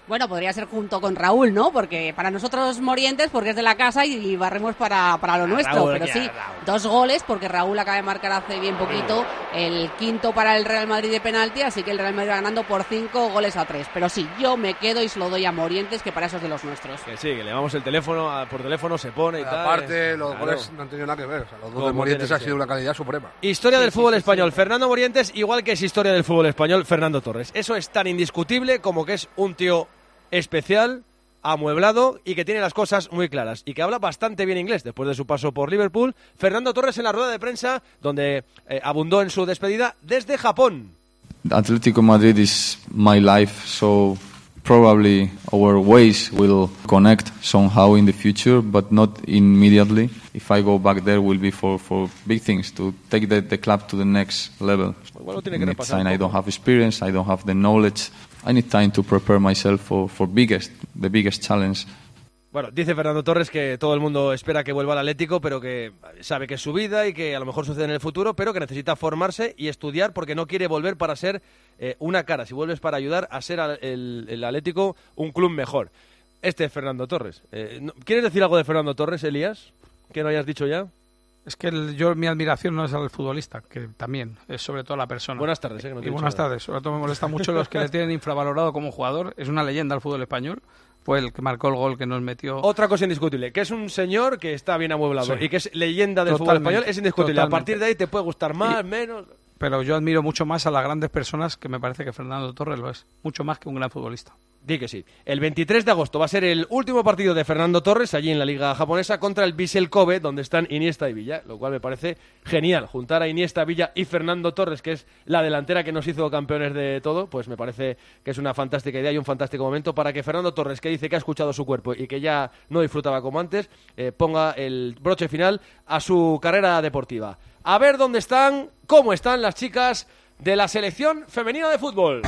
Bueno, podría ser junto con Raúl, ¿no? Porque para nosotros Morientes, porque es de la casa y, y barremos para, para lo nuestro. Raúl, pero ya, sí, Raúl. dos goles, porque Raúl acaba de marcar hace bien poquito el quinto para el Real Madrid de penalti, así que el Real Madrid va ganando por cinco goles a tres. Pero sí, yo me quedo y se lo doy a Morientes, que para eso es de los nuestros. Que sí, que le damos el teléfono, a, por teléfono se pone y tal. Aparte, los Claro. goles no han tenido nada que ver. O sea, los dos Como de Morientes tiene ha que sido ser. una calidad suprema. Historia Sí, del sí, fútbol sí, español. sí. Fernando Morientes, igual que es historia del fútbol español, Fernando Torres. Eso es tan indiscutible como que es un tío especial, amueblado y que tiene las cosas muy claras y que habla bastante bien inglés después de su paso por Liverpool. Fernando Torres en la rueda de prensa donde eh, abundó en su despedida desde Japón. Atletico Madrid is my life, so probably our ways will connect somehow in the future, but not immediately. If I go back there, will be for, for big things, to take the, the club to the next level. Igual lo tiene que In repasar un time, I poco. don't have experience, I don't have the knowledge. I need time to prepare myself for, for biggest, the biggest challenge. Bueno, dice Fernando Torres que todo el mundo espera que vuelva al Atlético, pero que sabe que es su vida y que a lo mejor sucede en el futuro, pero que necesita formarse y estudiar porque no quiere volver para ser eh, una cara. Si vuelves para ayudar a ser al- el, el Atlético un club mejor. Este es Fernando Torres. Eh, ¿no- ¿Quieres decir algo de Fernando Torres, Elías? ¿Que no hayas dicho ya? Es que el- yo mi admiración no es al futbolista, que también es sobre todo la persona. Buenas tardes, eh, que no te y he dicho buenas nada. tardes. Sobre todo me molesta mucho los que le tienen infravalorado como jugador. Es una leyenda al fútbol español. Fue el que marcó el gol que nos metió. Otra cosa indiscutible, que es un señor que está bien amueblado Sí. y que es leyenda del Totalmente, fútbol español, es indiscutible. A totalmente. partir de ahí te puede gustar más, menos... Pero yo admiro mucho más a las grandes personas, que me parece que Fernando Torres lo es. Mucho más que un gran futbolista. Di que sí. El veintitrés de agosto va a ser el último partido de Fernando Torres allí en la liga japonesa contra el Vissel Kobe, donde están Iniesta y Villa, lo cual me parece genial. Juntar a Iniesta, Villa y Fernando Torres, que es la delantera que nos hizo campeones de todo, pues me parece que es una fantástica idea y un fantástico momento para que Fernando Torres, que dice que ha escuchado su cuerpo y que ya no disfrutaba como antes, eh, ponga el broche final a su carrera deportiva. A ver dónde están, cómo están las chicas de la selección femenina de fútbol.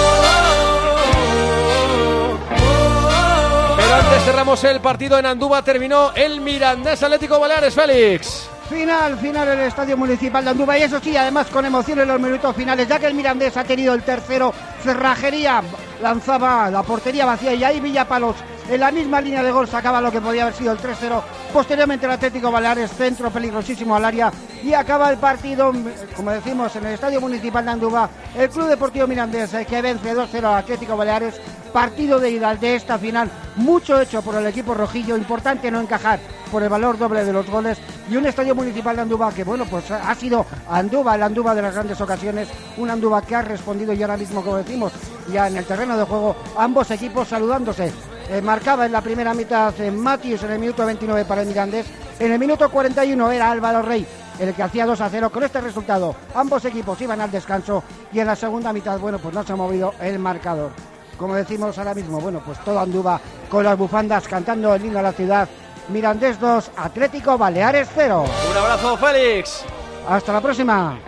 Pero antes cerramos el partido en Andúba, terminó el Mirandés Atlético Baleares, Félix. Final, final en el Estadio Municipal de Andúba y eso sí, además con emoción en los minutos finales, ya que el Mirandés ha tenido el tercero. Cerrajería lanzaba la portería vacía y ahí Villapalos en la misma línea de gol sacaba lo que podía haber sido el tres cero. Posteriormente el Atlético Baleares, centro peligrosísimo al área y acaba el partido, como decimos, en el Estadio Municipal de Andúba. El Club Deportivo Mirandés eh, que vence dos cero al Atlético Baleares. Partido de ida de esta final, mucho hecho por el equipo rojillo, importante no encajar por el valor doble de los goles y un Estadio Municipal de Andúba que, bueno, pues ha sido Andúba, el Andúba de las grandes ocasiones, un Andúba que ha respondido y ahora mismo, como decimos, ya en el terreno de juego, ambos equipos saludándose. Eh, marcaba en la primera mitad eh, Matius en el minuto veintinueve para el Mirandés, en el minuto cuarenta y uno era Álvaro Rey el que hacía dos a cero. Con este resultado ambos equipos iban al descanso y en la segunda mitad, bueno, pues no se ha movido el marcador. Como decimos ahora mismo, bueno, pues todo Andúba con las bufandas cantando el himno a la ciudad. Mirandés dos, Atlético Baleares cero. Un abrazo, Félix. Hasta la próxima.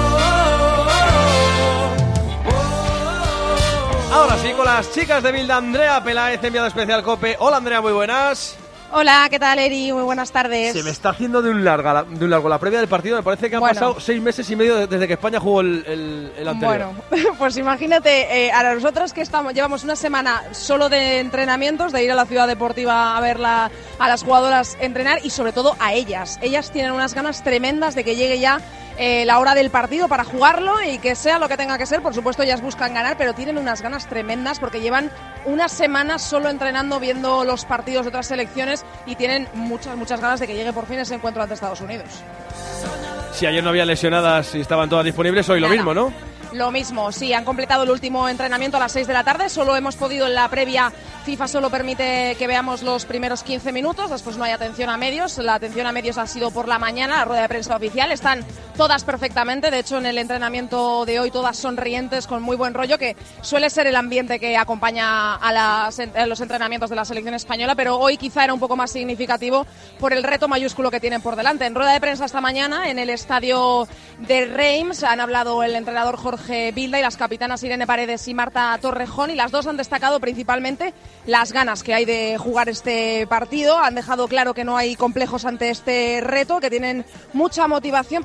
Ahora sí, con las chicas de Bilda, Andrea Peláez, enviado especial COPE. Hola, Andrea, muy buenas. Hola, ¿qué tal, Eri? Muy buenas tardes. Se me está haciendo de un, larga, de un largo la previa del partido. Me parece que han Bueno. pasado seis meses y medio desde que España jugó el, el, el anterior. Bueno, pues imagínate, eh, a nosotros que estamos, llevamos una semana solo de entrenamientos, de ir a la ciudad deportiva a ver la- a las jugadoras entrenar y sobre todo a ellas. Ellas tienen unas ganas tremendas de que llegue ya eh, la hora del partido para jugarlo y que sea lo que tenga que ser. Por supuesto, ellas buscan ganar, pero tienen unas ganas tremendas porque llevan una semana solo entrenando, viendo los partidos de otras selecciones y tienen muchas, muchas ganas de que llegue por fin ese encuentro ante Estados Unidos. Si ayer no había lesionadas y estaban todas disponibles, hoy lo Nada. mismo, ¿no? Lo mismo, sí, han completado el último entrenamiento a las seis de la tarde, solo hemos podido en la previa, FIFA solo permite que veamos los primeros quince minutos, después no hay atención a medios, la atención a medios ha sido por la mañana, la rueda de prensa oficial, están todas perfectamente, de hecho en el entrenamiento de hoy todas sonrientes, con muy buen rollo, que suele ser el ambiente que acompaña a, las, a los entrenamientos de la selección española, pero hoy quizá era un poco más significativo por el reto mayúsculo que tienen por delante. En rueda de prensa esta mañana, en el estadio de Reims, han hablado el entrenador Jorge Bilda y las capitanas Irene Paredes y Marta Torrejón, y las dos han destacado principalmente las ganas que hay de jugar este partido. Han dejado claro que no hay complejos ante este reto, que tienen mucha motivación, pero lo más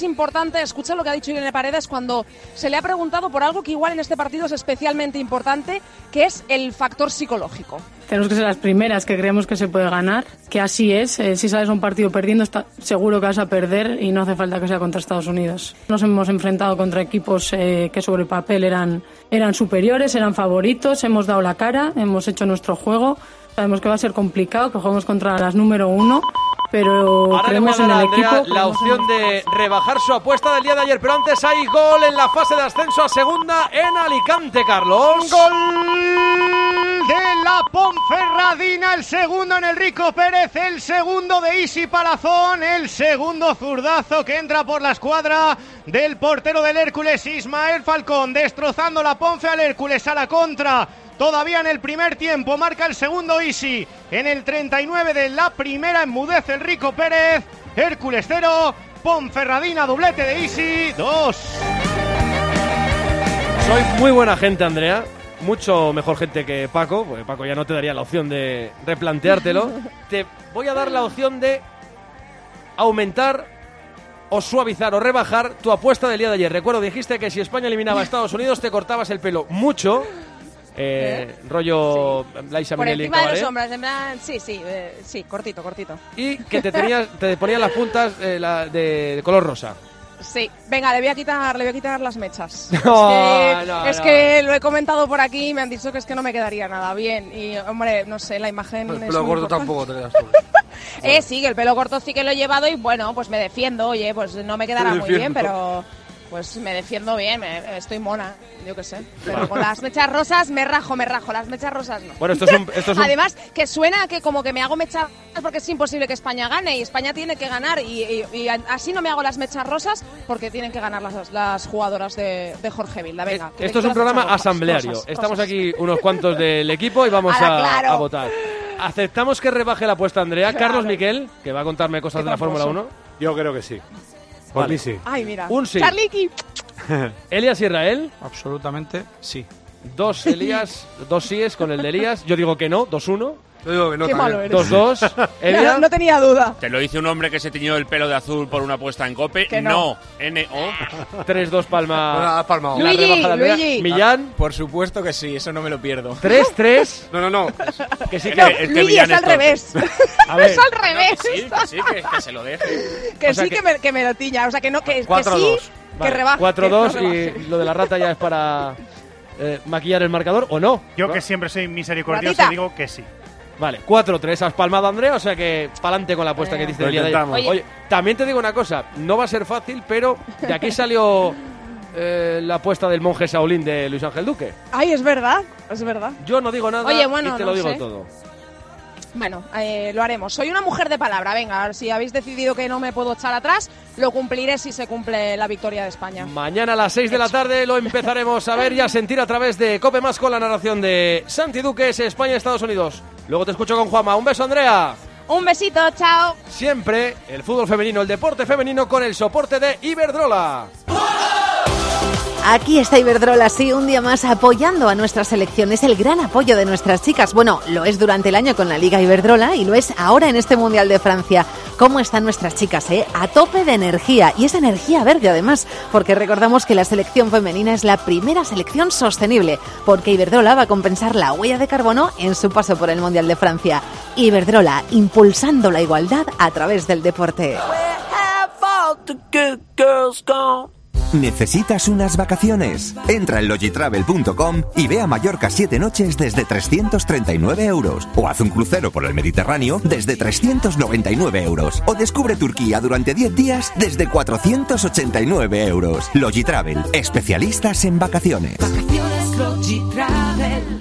importante, escucha lo que ha dicho Irene Paredes cuando se le ha preguntado por algo que igual en este partido es especialmente importante, que es el factor psicológico. Tenemos que ser las primeras que creemos que se puede ganar, que así es. Eh, si sales a un partido perdiendo, está seguro que vas a perder y no hace falta que sea contra Estados Unidos. Nos hemos enfrentado contra equipos eh, que sobre el papel eran, eran superiores, eran favoritos, hemos dado la cara, hemos hecho nuestro juego. Sabemos que va a ser complicado, que jugamos contra las número uno, pero ahora creemos en el Andrea equipo. La opción en... de rebajar su apuesta del día de ayer, pero antes hay gol en la fase de ascenso a segunda en Alicante, Carlos. Gol de la Ponferradina, el segundo en el Rico Pérez, el segundo de Isi Palazón, el segundo zurdazo que entra por la escuadra del portero del Hércules, Ismael Falcón, destrozando la Ponfe al Hércules a la contra. Todavía en el primer tiempo marca el segundo Isi. En el treinta y nueve de la primera enmudece el Rico Pérez. Hércules cero, Ponferradina doblete de Isi dos. Soy muy buena gente, Andrea. Mucho mejor gente que Paco, porque Paco ya no te daría la opción de replanteártelo. Te voy a dar la opción de aumentar o suavizar o rebajar tu apuesta del día de ayer. Recuerdo, dijiste que si España eliminaba a Estados Unidos te cortabas el pelo mucho. Eh, ¿Eh? Rollo sí. Laisa por Minelli encima en de los hombros, en plan, sí, sí, eh, sí, cortito, cortito. Y que te tenías, te ponían las puntas eh, la, de, de color rosa. Sí, venga, le voy a quitar, le voy a quitar las mechas. No, es que, no, es no. que lo he comentado por aquí y me han dicho que es que no me quedaría nada bien. Y, hombre, no sé, la imagen el es pelo muy corto importante. tampoco te quedas tú. Eh, sí, que el pelo corto sí que lo he llevado y bueno, pues me defiendo. Oye, pues no me quedará muy bien, pero pues me defiendo bien, me, estoy mona, yo qué sé. Pero con las mechas rosas me rajo, me rajo, las mechas rosas no. Bueno, esto es un... Esto es un... Además, que suena que como que me hago mechas porque es imposible que España gane y España tiene que ganar y, y, y así no me hago las mechas rosas porque tienen que ganar las, las jugadoras de, de Jorge Vilda. Venga. Eh, esto es un programa rosas, asambleario. Rosas, Estamos rosas. aquí unos cuantos del equipo y vamos a, claro. a votar. ¿Aceptamos que rebaje la apuesta, Andrea? Claro. Carlos Miquel, que va a contarme cosas de la Fórmula uno. Yo creo que sí. Por vale. mí sí. Ay, mira. Un sí. Charliqui. Elias Israel. Absolutamente sí. Dos Elías, dos síes con el de Elías. Yo digo que no, dos uno. Yo digo que no. Qué también. malo eres. dos dos. No, no tenía duda. Te lo dice un hombre que se teñió el pelo de azul por una apuesta en COPE. Que no. No. N O. tres dos Palma. Bueno, ha palmado. Luigi, rebaja de Andrea. Luigi. Millán. Por supuesto que sí, eso no me lo pierdo. tres tres. No, no, no. Que sí que... No, es que Luigi, Millán es al es revés. A ver. Es al revés. Sí, que sí, que, que se lo deje. Que O sea sí que- que me, que me lo tiña. O sea, que no, que, que cuatro sí, dos. que Vale, rebaje. cuatro que no dos rebaje. y lo de la rata ya es para eh, maquillar el marcador, ¿o no? Yo que siempre soy misericordioso Ratita. digo que sí. Vale, cuatro tres. Has palmado, Andrea, o sea que pa'lante con la apuesta Eh. que diste Lo el día de ayer. intentamos. Oye, también te digo una cosa, no va a ser fácil, pero de aquí salió eh, la apuesta del monje Shaolin de Luis Ángel Duque. Ay, es verdad, es verdad. Yo no digo nada Oye, bueno, y te no lo digo sé. todo. Bueno, eh, lo haremos. Soy una mujer de palabra. Venga, si habéis decidido que no me puedo echar atrás, lo cumpliré si se cumple la victoria de España. Mañana a las seis de la tarde lo empezaremos a ver y a sentir a través de Cope Más con la narración de Santi Duques, España-Estados Unidos. Luego te escucho con Juanma. Un beso, Andrea. Un besito, chao. Siempre el fútbol femenino, el deporte femenino con el soporte de Iberdrola. Aquí está Iberdrola, sí, un día más apoyando a nuestra selección. Es el gran apoyo de nuestras chicas. Bueno, lo es durante el año con la Liga Iberdrola y lo es ahora en este Mundial de Francia. ¿Cómo están nuestras chicas, eh? A tope de energía. Y es energía verde, además, porque recordamos que la selección femenina es la primera selección sostenible, porque Iberdrola va a compensar la huella de carbono en su paso por el Mundial de Francia. Iberdrola, impulsando la igualdad a través del deporte. ¿Necesitas unas vacaciones? Entra en logitravel punto com y ve a Mallorca siete noches desde trescientos treinta y nueve euros. O haz un crucero por el Mediterráneo desde trescientos noventa y nueve euros. O descubre Turquía durante diez días desde cuatrocientos ochenta y nueve euros. Logitravel, especialistas en vacaciones. Vacaciones Logitravel.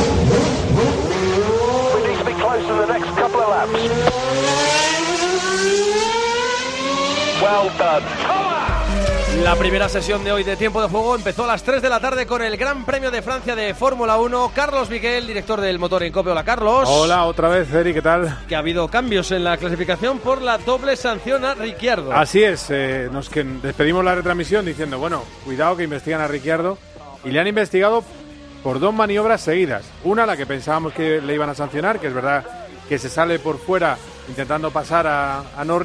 Well done. La primera sesión de hoy de Tiempo de Juego empezó a las tres de la tarde con el Gran Premio de Francia de Fórmula uno. Carlos Miquel, director del motor en COPE. Hola, Carlos. Hola, otra vez, Eri, ¿qué tal? Que ha habido cambios en la clasificación por la doble sanción a Ricciardo. Así es, eh, nos que despedimos la retransmisión diciendo, bueno, cuidado que investigan a Ricciardo. Y le han investigado por dos maniobras seguidas. Una, la que pensábamos que le iban a sancionar, que es verdad que se sale por fuera intentando pasar a, a Norris.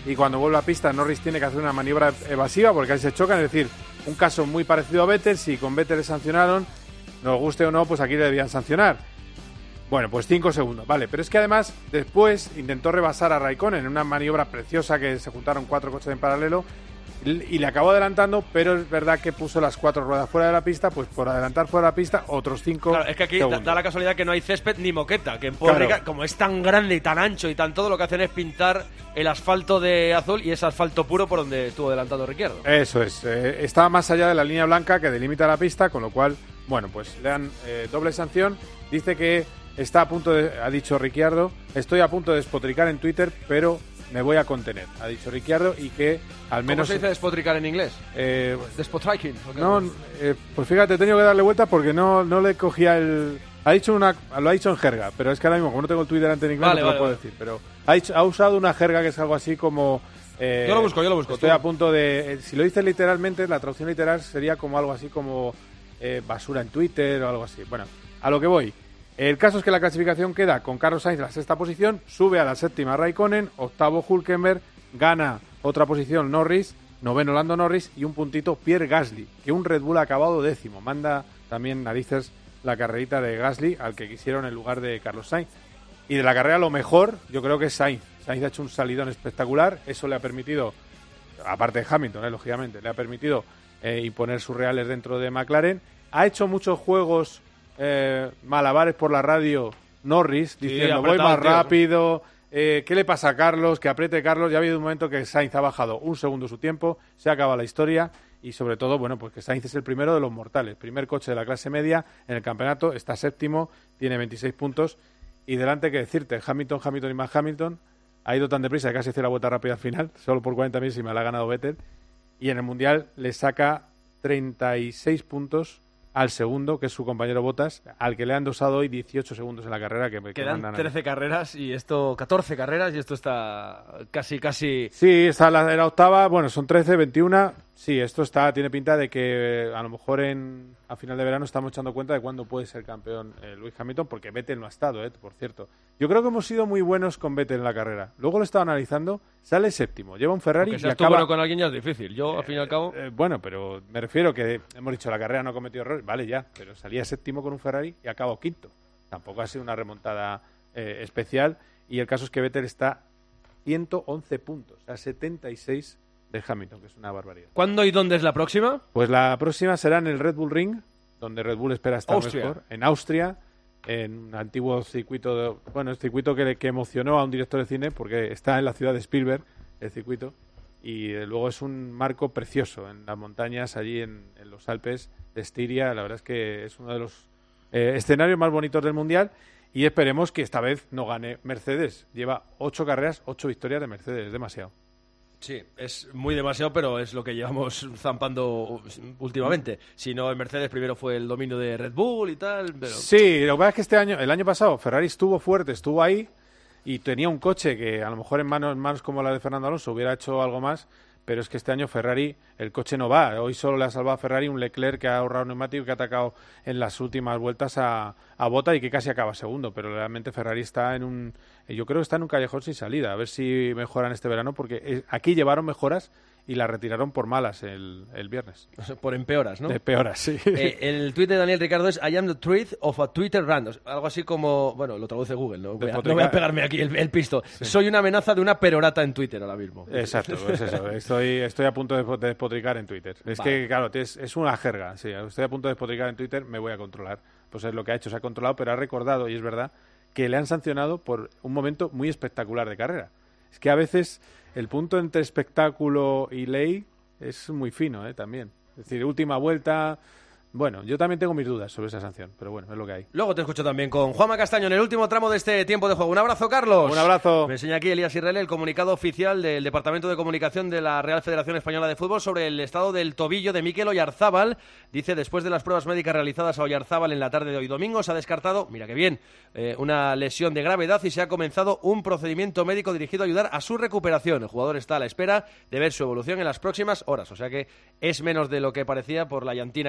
y cuando vuelve a pista Norris tiene que hacer una maniobra evasiva porque ahí se chocan, es decir, un caso muy parecido a Vettel. Si con Vettel le sancionaron, nos guste o no, pues aquí le debían sancionar. Bueno, pues cinco segundos, vale, pero es que además después intentó rebasar a Raikkonen en una maniobra preciosa que se juntaron cuatro coches en paralelo y le acabó adelantando, pero es verdad que puso las cuatro ruedas fuera de la pista, pues por adelantar fuera de la pista otros cinco claro, es que aquí da, da la casualidad que no hay césped ni moqueta, que en Puerto claro. como es tan grande y tan ancho y tan todo, lo que hacen es pintar el asfalto de azul y es asfalto puro por donde estuvo adelantando Ricciardo. Eso es, eh, está más allá de la línea blanca que delimita la pista, con lo cual, bueno, pues le dan eh, doble sanción. Dice que está a punto de, ha dicho Ricciardo, estoy a punto de despotricar en Twitter, pero me voy a contener, ha dicho Ricciardo, y que al menos... ¿Cómo se dice despotricar en inglés? Eh, ¿Despotriking? No, eh, pues fíjate, he tenido que darle vuelta porque no, no le cogía el... Ha dicho una, lo ha dicho en jerga, pero es que ahora mismo, como no tengo el Twitter delante en inglés, vale, no te vale, lo puedo vale. decir, pero ha, dicho, ha usado una jerga que es algo así como... Eh, yo lo busco, yo lo busco. Estoy tú. a punto de... Eh, si lo dices literalmente, la traducción literal sería como algo así como eh, basura en Twitter o algo así. Bueno, a lo que voy. El caso es que la clasificación queda con Carlos Sainz en la sexta posición, sube a la séptima Raikkonen, octavo Hülkenberg, gana otra posición Norris, noveno Lando Norris y un puntito Pierre Gasly, que un Red Bull ha acabado décimo. Manda también narices la carrerita de Gasly, al que quisieron en lugar de Carlos Sainz. Y de la carrera lo mejor, yo creo que es Sainz. Sainz ha hecho un salidón espectacular, eso le ha permitido, aparte de Hamilton, eh, lógicamente, le ha permitido eh, imponer sus reales dentro de McLaren. Ha hecho muchos juegos... Eh, malabares por la radio Norris diciendo sí, voy más tío, rápido, eh, ¿qué le pasa a Carlos? Que apriete Carlos. Ya ha habido un momento que Sainz ha bajado un segundo su tiempo, se acaba la historia y sobre todo, bueno, pues que Sainz es el primero de los mortales, primer coche de la clase media en el campeonato, está séptimo, tiene veintiséis puntos y delante que decirte, Hamilton, Hamilton y más Hamilton ha ido tan deprisa que casi hace la vuelta rápida al final, solo por cuarenta milésimas la ha ganado Vettel y en el Mundial le saca treinta y seis puntos al segundo, que es su compañero Bottas, al que le han dosado hoy dieciocho segundos en la carrera. Que, que Quedan trece carreras y esto, catorce carreras y esto está casi, casi... Sí, está la, la octava, bueno, son trece, veintiuno, sí, esto está, tiene pinta de que a lo mejor en a final de verano estamos echando cuenta de cuándo puede ser campeón eh, Lewis Hamilton, porque Vettel no ha estado, eh, por cierto. Yo creo que hemos sido muy buenos con Vettel en la carrera. Luego lo he estado analizando, sale séptimo, lleva un Ferrari porque y acaba... bueno con alguien ya es difícil, yo eh, al fin y al cabo... Eh, bueno, pero me refiero que hemos dicho la carrera no ha cometido errores, vale ya, pero salía séptimo con un Ferrari y acabó quinto. Tampoco ha sido una remontada eh, especial y el caso es que Vettel está ciento once puntos, a setenta y seis de Hamilton, que es una barbaridad. ¿Cuándo y dónde es la próxima? Pues la próxima será en el Red Bull Ring, donde Red Bull espera estar Austria. mejor, en Austria, en un antiguo circuito, de, bueno, el circuito que, que emocionó a un director de cine porque está en la ciudad de Spielberg, el circuito, y eh, luego es un marco precioso en las montañas, allí en, en los Alpes de Estiria. La verdad es que es uno de los eh, escenarios más bonitos del Mundial y esperemos que esta vez no gane Mercedes. Lleva ocho carreras, ocho victorias de Mercedes, es demasiado. Sí, es muy demasiado, pero es lo que llevamos zampando últimamente. Si no, en Mercedes primero fue el dominio de Red Bull y tal. Pero... Sí, lo que pasa es que este año, el año pasado, Ferrari estuvo fuerte, estuvo ahí y tenía un coche que a lo mejor en manos, en manos como la de Fernando Alonso hubiera hecho algo más, pero es que este año Ferrari, el coche no va. Hoy solo le ha salvado a Ferrari un Leclerc que ha ahorrado neumático y que ha atacado en las últimas vueltas a, a Bottas y que casi acaba segundo, pero realmente Ferrari está en un... Yo creo que está en un callejón sin salida. A ver si mejoran este verano, porque aquí llevaron mejoras y la retiraron por malas el, el viernes. Por empeoras, ¿no? Empeoras, sí. Eh, el tuit de Daniel Ricardo es I am the truth of a Twitter random. Algo así como... Bueno, lo traduce Google, ¿no? Voy a, no voy a pegarme aquí el, el pisto. Sí. Soy una amenaza de una perorata en Twitter ahora mismo. Exacto, es eso. Estoy, estoy a punto de, de despotricar en Twitter. Es vale. que, claro, es, es una jerga. Sí, estoy a punto de despotricar en Twitter, me voy a controlar. Pues es lo que ha hecho, se ha controlado, pero ha recordado, y es verdad, que le han sancionado por un momento muy espectacular de carrera. Es que a veces el punto entre espectáculo y ley es muy fino, ¿eh? También. Es decir, última vuelta... Bueno, yo también tengo mis dudas sobre esa sanción, pero bueno, es lo que hay. Luego te escucho también con Juanma Castaño en el último tramo de este tiempo de juego. Un abrazo, Carlos. Un abrazo. Me enseña aquí Elías Israel el comunicado oficial del Departamento de Comunicación de la Real Federación Española de Fútbol sobre el estado del tobillo de Mikel Oyarzábal. Dice, después de las pruebas médicas realizadas a Oyarzábal en la tarde de hoy domingo, se ha descartado, mira qué bien, eh, una lesión de gravedad y se ha comenzado un procedimiento médico dirigido a ayudar a su recuperación. El jugador está a la espera de ver su evolución en las próximas horas, o sea que es menos de lo que parecía por la llantina que tenía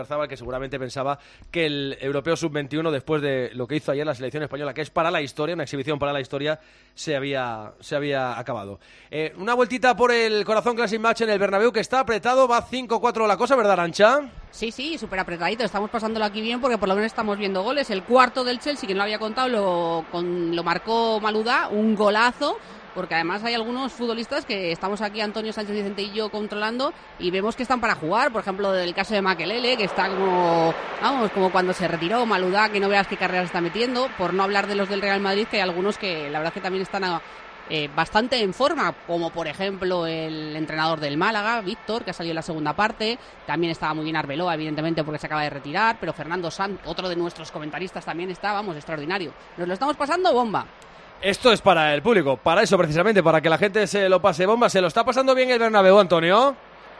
Oyarzabal, que seguramente pensaba que el europeo sub veintiuno, después de lo que hizo ayer la selección española, que es para la historia, una exhibición para la historia, se había, se había acabado. Eh, una vueltita por el Corazón Classic Match en el Bernabéu, que está apretado, va cinco cuatro la cosa, ¿verdad, Arantxa? Sí, sí, súper apretadito, estamos pasándolo aquí bien porque por lo menos estamos viendo goles. El cuarto del Chelsea, que no lo había contado, lo, con, lo marcó Maludá, un golazo, porque además hay algunos futbolistas que estamos aquí, Antonio Sánchez Vicente y yo, controlando, y vemos que están para jugar. Por ejemplo, el caso de Makelele, que está como, vamos, como cuando se retiró, Maludá, que no veas qué carreras está metiendo, por no hablar de los del Real Madrid, que hay algunos que la verdad que también están a, eh, bastante en forma, como por ejemplo el entrenador del Málaga, Víctor, que ha salido en la segunda parte. También estaba muy bien Arbeloa, evidentemente, porque se acaba de retirar, pero Fernando Sanz, otro de nuestros comentaristas, también está, vamos, extraordinario. Nos lo estamos pasando bomba. Esto es para el público, para eso precisamente, para que la gente se lo pase bomba. ¿Se lo está pasando bien el Bernabéu, Antonio?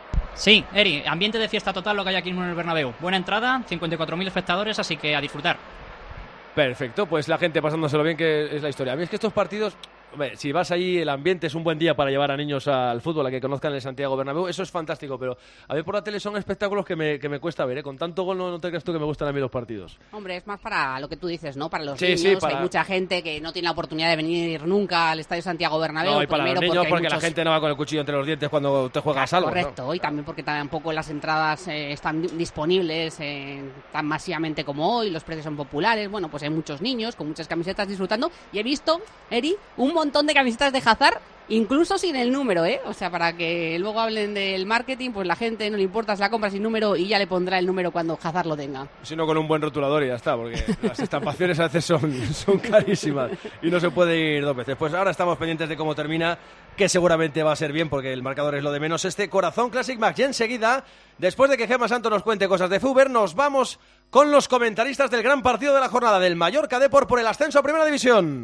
Sí, Eri, ambiente de fiesta total lo que hay aquí en el Bernabéu. Buena entrada, cincuenta y cuatro mil espectadores, así que a disfrutar. Perfecto, pues la gente pasándoselo bien, que es la historia. A mí es que estos partidos, hombre, si vas ahí, el ambiente es un buen día para llevar a niños al fútbol, a que conozcan el Santiago Bernabéu, eso es fantástico, pero a mí por la tele son espectáculos que me, que me cuesta ver, ¿eh? Con tanto gol no, no te creas tú que me gustan a mí los partidos. Hombre, es más para lo que tú dices, ¿no? Para los sí, niños, sí, para... hay mucha gente que no tiene la oportunidad de venir nunca al Estadio Santiago Bernabéu. No, y para los niños porque, porque muchos... la gente no va con el cuchillo entre los dientes cuando te juegas algo. Correcto, ¿no? Y también porque tampoco las entradas eh, están disponibles eh, tan masivamente como hoy, los precios son populares, bueno, pues hay muchos niños con muchas camisetas disfrutando, y he visto, Eri, un montón de camisetas de Hazard, incluso sin el número, ¿eh? O sea, para que luego hablen del marketing, pues la gente no le importa, se la compra sin número y ya le pondrá el número cuando Hazard lo tenga. Sino con un buen rotulador y ya está, porque las estampaciones a veces son, son carísimas y no se puede ir dos veces. Pues ahora estamos pendientes de cómo termina, que seguramente va a ser bien, porque el marcador es lo de menos, este Corazón Classic Match. Y enseguida, después de que Gemma Santos nos cuente cosas de fútbol, nos vamos con los comentaristas del gran partido de la jornada del Mallorca Depor por el ascenso a Primera División.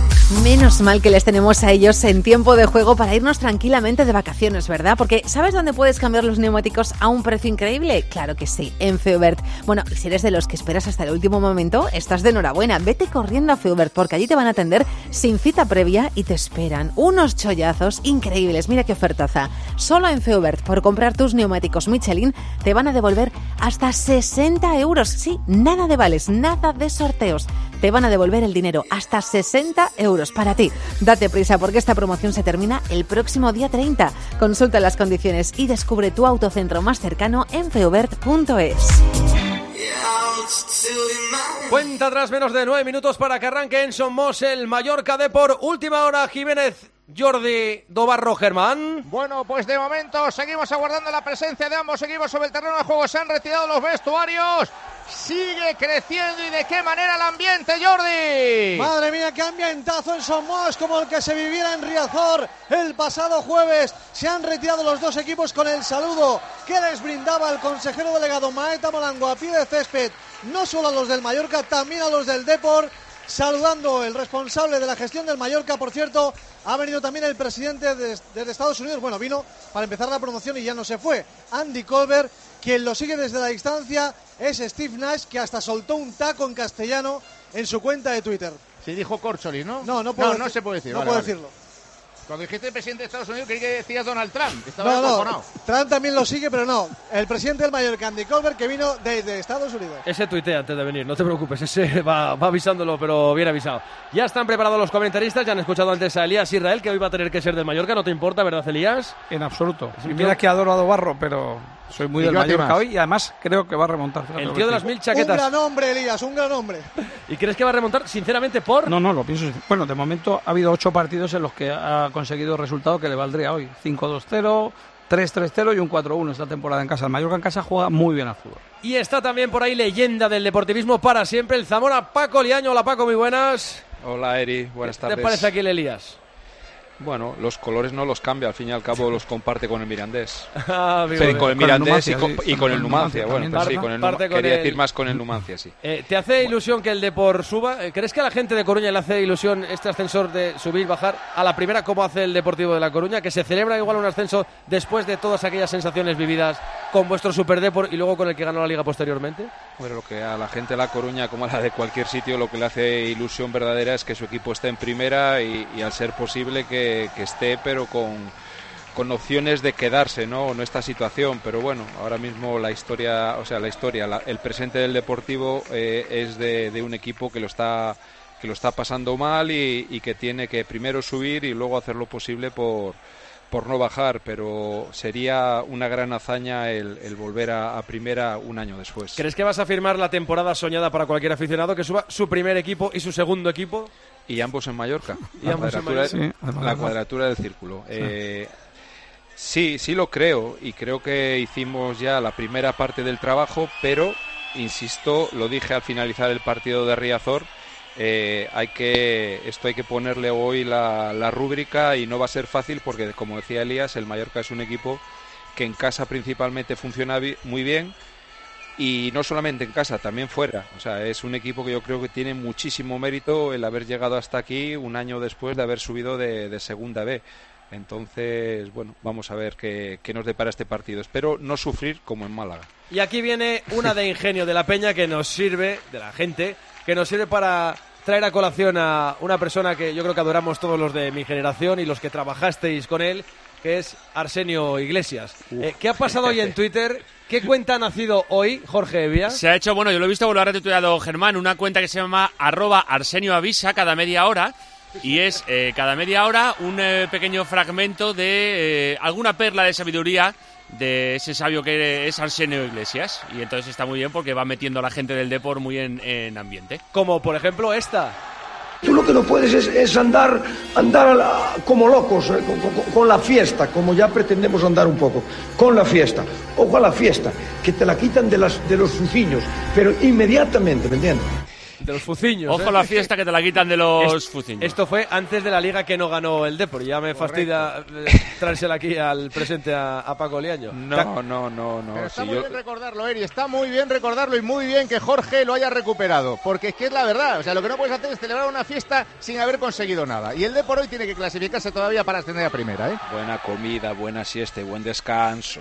Menos mal que les tenemos a ellos en tiempo de juego para irnos tranquilamente de vacaciones, ¿verdad? Porque ¿sabes dónde puedes cambiar los neumáticos a un precio increíble? Claro que sí, en Feubert. Bueno, y si eres de los que esperas hasta el último momento, estás de enhorabuena. Vete corriendo a Feubert, porque allí te van a atender sin cita previa y te esperan unos chollazos increíbles. Mira qué ofertaza. Solo en Feubert, por comprar tus neumáticos Michelin, te van a devolver hasta sesenta euros. Sí, nada de vales, nada de sorteos. Te van a devolver el dinero, hasta sesenta euros para ti. Date prisa, porque esta promoción se termina el próximo día treinta. Consulta las condiciones y descubre tu autocentro más cercano en feubert punto es. Cuenta atrás, menos de nueve minutos para que arranque en Somos el Mallorca Depor. Última hora, Jiménez, Jordi, Dobarro, Germán. Bueno, pues de momento seguimos aguardando la presencia de ambos equipos sobre el terreno de juego. Se han retirado los vestuarios. Sigue creciendo, y de qué manera el ambiente, Jordi. Madre mía, qué ambientazo en Somos, como el que se viviera en Riazor el pasado jueves. Se han retirado los dos equipos con el saludo que les brindaba el consejero delegado Maeta Molango a pie de césped, no solo a los del Mallorca, también a los del Depor. Saludando el responsable de la gestión del Mallorca, por cierto, ha venido también el presidente de, de Estados Unidos. Bueno, vino para empezar la promoción y ya no se fue. Andy Colbert, quien lo sigue desde la distancia, es Steve Nash, que hasta soltó un taco en castellano en su cuenta de Twitter. Sí, dijo Corcholi, ¿no? No, no, puedo no, no se puede decir. No vale, puedo vale. decirlo. Cuando dijiste presidente de Estados Unidos, creí que decías Donald Trump. Estaba no, acojonado. no, Trump también lo sigue, pero no. El presidente del Mallorca, Andy Colbert, que vino desde Estados Unidos. Ese tuitea antes de venir, no te preocupes, ese va, va avisándolo, pero bien avisado. Ya están preparados los comentaristas, ya han escuchado antes a Elías Israel, que hoy va a tener que ser del Mallorca, ¿no te importa, verdad, Elías? En absoluto. Y mira que adoro a Dobarro, pero soy muy del Mallorca hoy, y además creo que va a remontar. El tío de las mil chaquetas. Un gran hombre, Elías, un gran hombre. ¿Y crees que va a remontar, sinceramente, por...? No, no, lo pienso. Bueno, de momento ha habido ocho partidos en los que ha conseguido resultados que le valdría hoy. cinco dos cero, tres tres cero y un cuatro uno esta temporada en casa. El Mallorca en casa juega muy bien al fútbol. Y está también por ahí leyenda del deportivismo para siempre, el Zamora, Paco Liaño. Hola, Paco, muy buenas. Hola, Eri, buenas tardes. ¿Qué te parece aquí el Elías? Bueno, los colores no los cambia, al fin y al cabo los comparte con el Mirandés. Ah, sí, con el Mirandés y con, sí, y con el Numancia. Bueno, pues sí, con el Numancia. Quería el... decir más con el Numancia, sí. Eh, ¿Te hace ilusión que el Depor suba? ¿Crees que a la gente de Coruña le hace ilusión este ascensor de subir, bajar a la primera, como hace el Deportivo de La Coruña? ¿Que se celebra igual un ascenso después de todas aquellas sensaciones vividas con vuestro Super Depor y luego con el que ganó la Liga posteriormente? Bueno, lo que a la gente de La Coruña, como a la de cualquier sitio, lo que le hace ilusión verdadera es que su equipo esté en primera y, y al ser posible que, que esté, pero con, con opciones de quedarse, ¿no? En esta situación, pero bueno, ahora mismo la historia, o sea, la historia, la, el presente del Deportivo eh, es de, de un equipo que lo está que lo está pasando mal y, y que tiene que primero subir y luego hacer lo posible por por no bajar, pero sería una gran hazaña el, el volver a, a primera un año después. ¿Crees que vas a firmar la temporada soñada para cualquier aficionado, que suba su primer equipo y su segundo equipo? Y ambos en Mallorca. Y la ambos en cuadratura, Mallorca. sí, la cuadratura del círculo. Sí. Eh, sí, sí lo creo, y creo que hicimos ya la primera parte del trabajo, pero, insisto, lo dije al finalizar el partido de Riazor, Eh, hay que esto hay que ponerle hoy la, la rúbrica, y no va a ser fácil porque, como decía Elías, el Mallorca es un equipo que en casa principalmente funciona bi- muy bien, y no solamente en casa, también fuera. O sea, es un equipo que yo creo que tiene muchísimo mérito el haber llegado hasta aquí un año después de haber subido de, de Segunda B. Entonces, bueno, vamos a ver qué, qué nos depara este partido. Espero no sufrir como en Málaga. Y aquí viene una de ingenio de la Peña que nos sirve, de la gente, que nos sirve para traer a colación a una persona que yo creo que adoramos todos los de mi generación y los que trabajasteis con él, que es Arsenio Iglesias. Eh, ¿Qué ha pasado hoy en Twitter? ¿Qué cuenta ha nacido hoy, Jorge Evia? Se ha hecho, bueno, yo lo he visto, lo ha retuiteado Germán, una cuenta que se llama arroba Arsenio Avisa cada media hora. Y es eh, cada media hora un eh, pequeño fragmento de eh, alguna perla de sabiduría de ese sabio que es Arsenio Iglesias. Y entonces está muy bien porque va metiendo a la gente del deporte muy en, en ambiente. Como por ejemplo esta. Tú lo que no puedes es, es andar, andar a la, como locos, eh, con, con, con la fiesta, como ya pretendemos andar un poco, con la fiesta. Ojo a la fiesta, que te la quitan de, las, de los fuciños, pero inmediatamente, ¿me entiendes? De los fuciños. Ojo ¿eh? la fiesta que te la quitan de los Est- fuciños. Esto fue antes de la liga que no ganó el Depor. Ya me fastidia eh, traérsela aquí al presente a, a Paco Liaño. No, no, no, no. Pero está Si muy yo... bien recordarlo, Eri, está muy bien recordarlo y muy bien que Jorge lo haya recuperado, porque es que es la verdad, o sea, lo que no puedes hacer es celebrar una fiesta sin haber conseguido nada, y el Depor hoy tiene que clasificarse todavía para ascender a primera, ¿eh? Buena comida, buena siesta y buen descanso.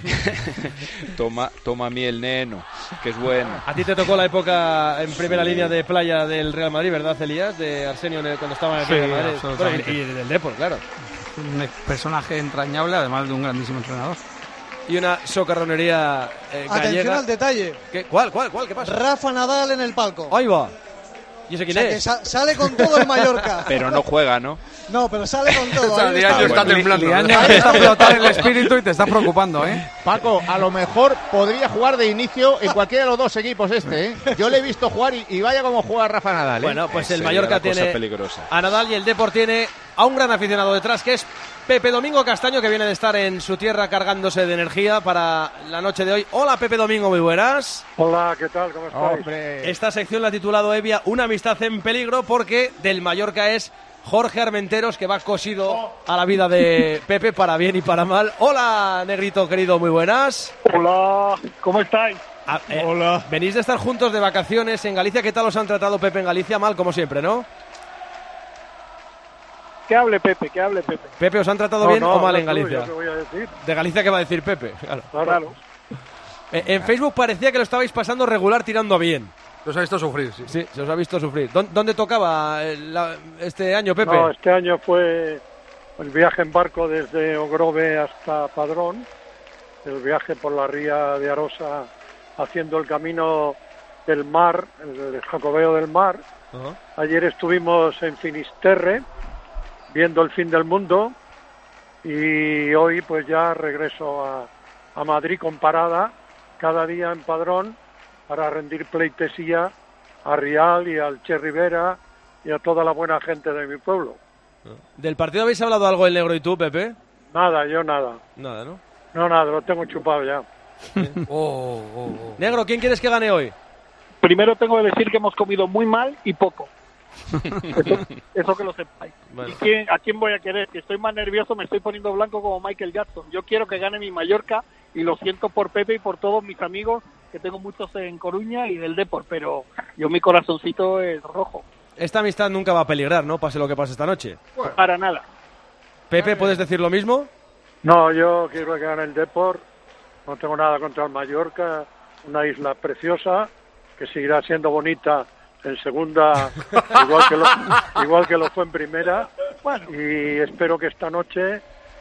toma, toma miel, neno, que es bueno. A ti te tocó la época en primera línea de playa del Real Madrid, ¿verdad, Elías? De Arsenio cuando estaba en el Sí, Real Madrid. absolutamente. Bueno, y, y del Depor, claro. Un personaje entrañable, además de un grandísimo entrenador. Y una socarronería eh, gallega. Atención al detalle. ¿Qué? ¿Cuál, cuál, cuál? ¿Qué pasa? Rafa Nadal en el palco. Ahí va. ¿Y ese O quién sea, que es? sa- sale con todo el Mallorca. Pero no juega, ¿no? No, pero sale con todo. O sea, Ahí Liaño está. está temblando. Liaño empieza a flotar el espíritu y te está preocupando, ¿eh? Paco, a lo mejor podría jugar de inicio en cualquiera de los dos equipos este, ¿eh? Yo le he visto jugar y, y vaya como juega Rafa Nadal, ¿eh? Bueno, pues el Sería Mallorca una cosa tiene peligrosa. a Nadal y el Depor tiene a un gran aficionado detrás, que es Pepe Domingo Castaño, que viene de estar en su tierra cargándose de energía para la noche de hoy. Hola, Pepe Domingo, muy buenas. Hola, ¿qué tal? ¿Cómo estáis? Hombre. Esta sección la ha titulado Evia, una amistad en peligro, porque del Mallorca es Jorge Armenteros, que va cosido a la vida de Pepe para bien y para mal. Hola, negrito querido, muy buenas. Hola, ¿cómo estáis? Ah, eh, Hola. Venís de estar juntos de vacaciones en Galicia. ¿Qué tal os han tratado, Pepe, en Galicia? Mal, como siempre, ¿no? Que hable Pepe, que hable Pepe. Pepe, ¿os han tratado No, bien no, o mal no, en tú, Galicia? yo te voy a decir. De Galicia, ¿qué va a decir Pepe? Claro. Claro. Eh, en Facebook parecía que lo estabais pasando regular tirando a bien. Los ha visto sufrir, sí. Sí, se os ha visto sufrir. ¿Dó- ¿Dónde tocaba eh, la- este año, Pepe? No, este año fue el viaje en barco desde Ogrove hasta Padrón, el viaje por la ría de Arosa haciendo el camino del mar, el Jacobeo del mar. Ajá. Ayer estuvimos en Finisterre viendo el fin del mundo y hoy pues ya regreso a, a Madrid con parada cada día en Padrón para rendir pleitesía a Rial y al Che Rivera y a toda la buena gente de mi pueblo. ¿Del partido habéis hablado algo el negro y tú, Pepe? Nada, yo nada. Nada, ¿no? No, nada, lo tengo chupado ya. Oh, oh, oh. Negro, ¿quién quieres que gane hoy? Primero tengo que decir que hemos comido muy mal y poco. Eso, eso que lo sepáis. Bueno. ¿Y quién, a quién voy a querer? Que estoy más nervioso, me estoy poniendo blanco como Michael Jackson. Yo quiero que gane mi Mallorca y lo siento por Pepe y por todos mis amigos, que tengo muchos en Coruña y del Depor, pero yo mi corazoncito es rojo. Esta amistad nunca va a peligrar, ¿no? Pase lo que pase esta noche. Para nada. Pepe, ¿puedes decir lo mismo? No, yo quiero que gane el Depor. No tengo nada contra el Mallorca, una isla preciosa que seguirá siendo bonita en segunda, igual que lo, igual que lo fue en primera. Y espero que esta noche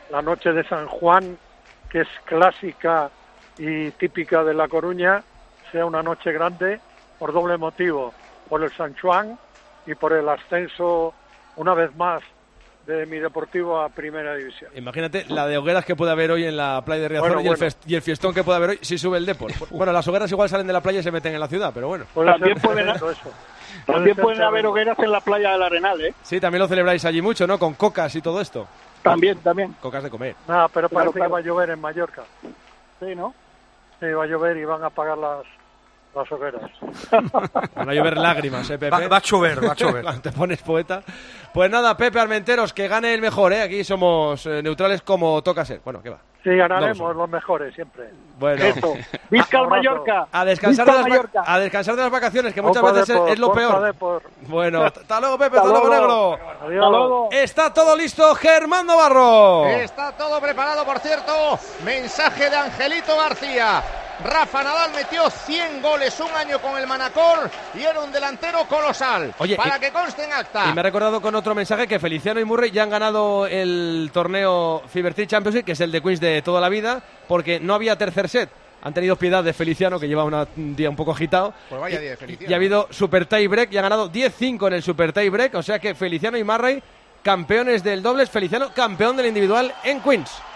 la noche de San Juan, que es clásica y típica de La Coruña, sea una noche grande por doble motivo, por el San Juan y por el ascenso una vez más de mi Deportivo a Primera División. Imagínate la de hogueras que puede haber hoy en la playa de Riazor Bueno, y, el bueno. fest- y el fiestón que puede haber hoy si sube el Depor. Bueno, las hogueras igual salen de la playa y se meten en la ciudad, pero bueno. También pueden, eso. también ser pueden haber tremendo. hogueras en la playa del Arenal, ¿eh? Sí, también lo celebráis allí mucho, ¿no? Con cocas y todo esto. También, también. Cocas de comer. Nada, pero Claro, parece claro. que va a llover en Mallorca. Sí, ¿no? Sí, va a llover y van a apagar las, las hogueras. Van a llover lágrimas, ¿eh, Pepe? Va- va a chover, va a chover. Cuando te pones poeta. Pues nada, Pepe Armenteros, que gane el mejor, ¿eh? Aquí somos eh, neutrales como toca ser. Bueno, ¿qué va? Sí, ganaremos los mejores siempre. Bueno. Eso. Vizca al Abrazo. Mallorca. A descansar, Vizca de al las va- Mallorca. a descansar de las vacaciones, que muchas Opa veces es, Depor, es lo porfa peor. Depor. Bueno, hasta luego, Pepe, Hasta hasta luego, luego. negro. Adiós. Hasta luego. Está todo listo, Germán Navarro. Está todo preparado, por cierto. Mensaje de Angelito García. Rafa Nadal metió cien goles un año con el Manacor y era un delantero colosal. Oye, para y- que conste en acta. Y me ha recordado con otro mensaje que Feliciano y Murray ya han ganado el torneo Fever Tree Championship, que es el de Queens de toda la vida, porque no había tercer set. Han tenido piedad de Feliciano, que lleva una- un día un poco agitado. Pues vaya Y- día de Feliciano. Y ha habido super tie break y ha ganado diez cinco en el super tie break. O sea que Feliciano y Murray, campeones del dobles. Feliciano, campeón del individual en Queens.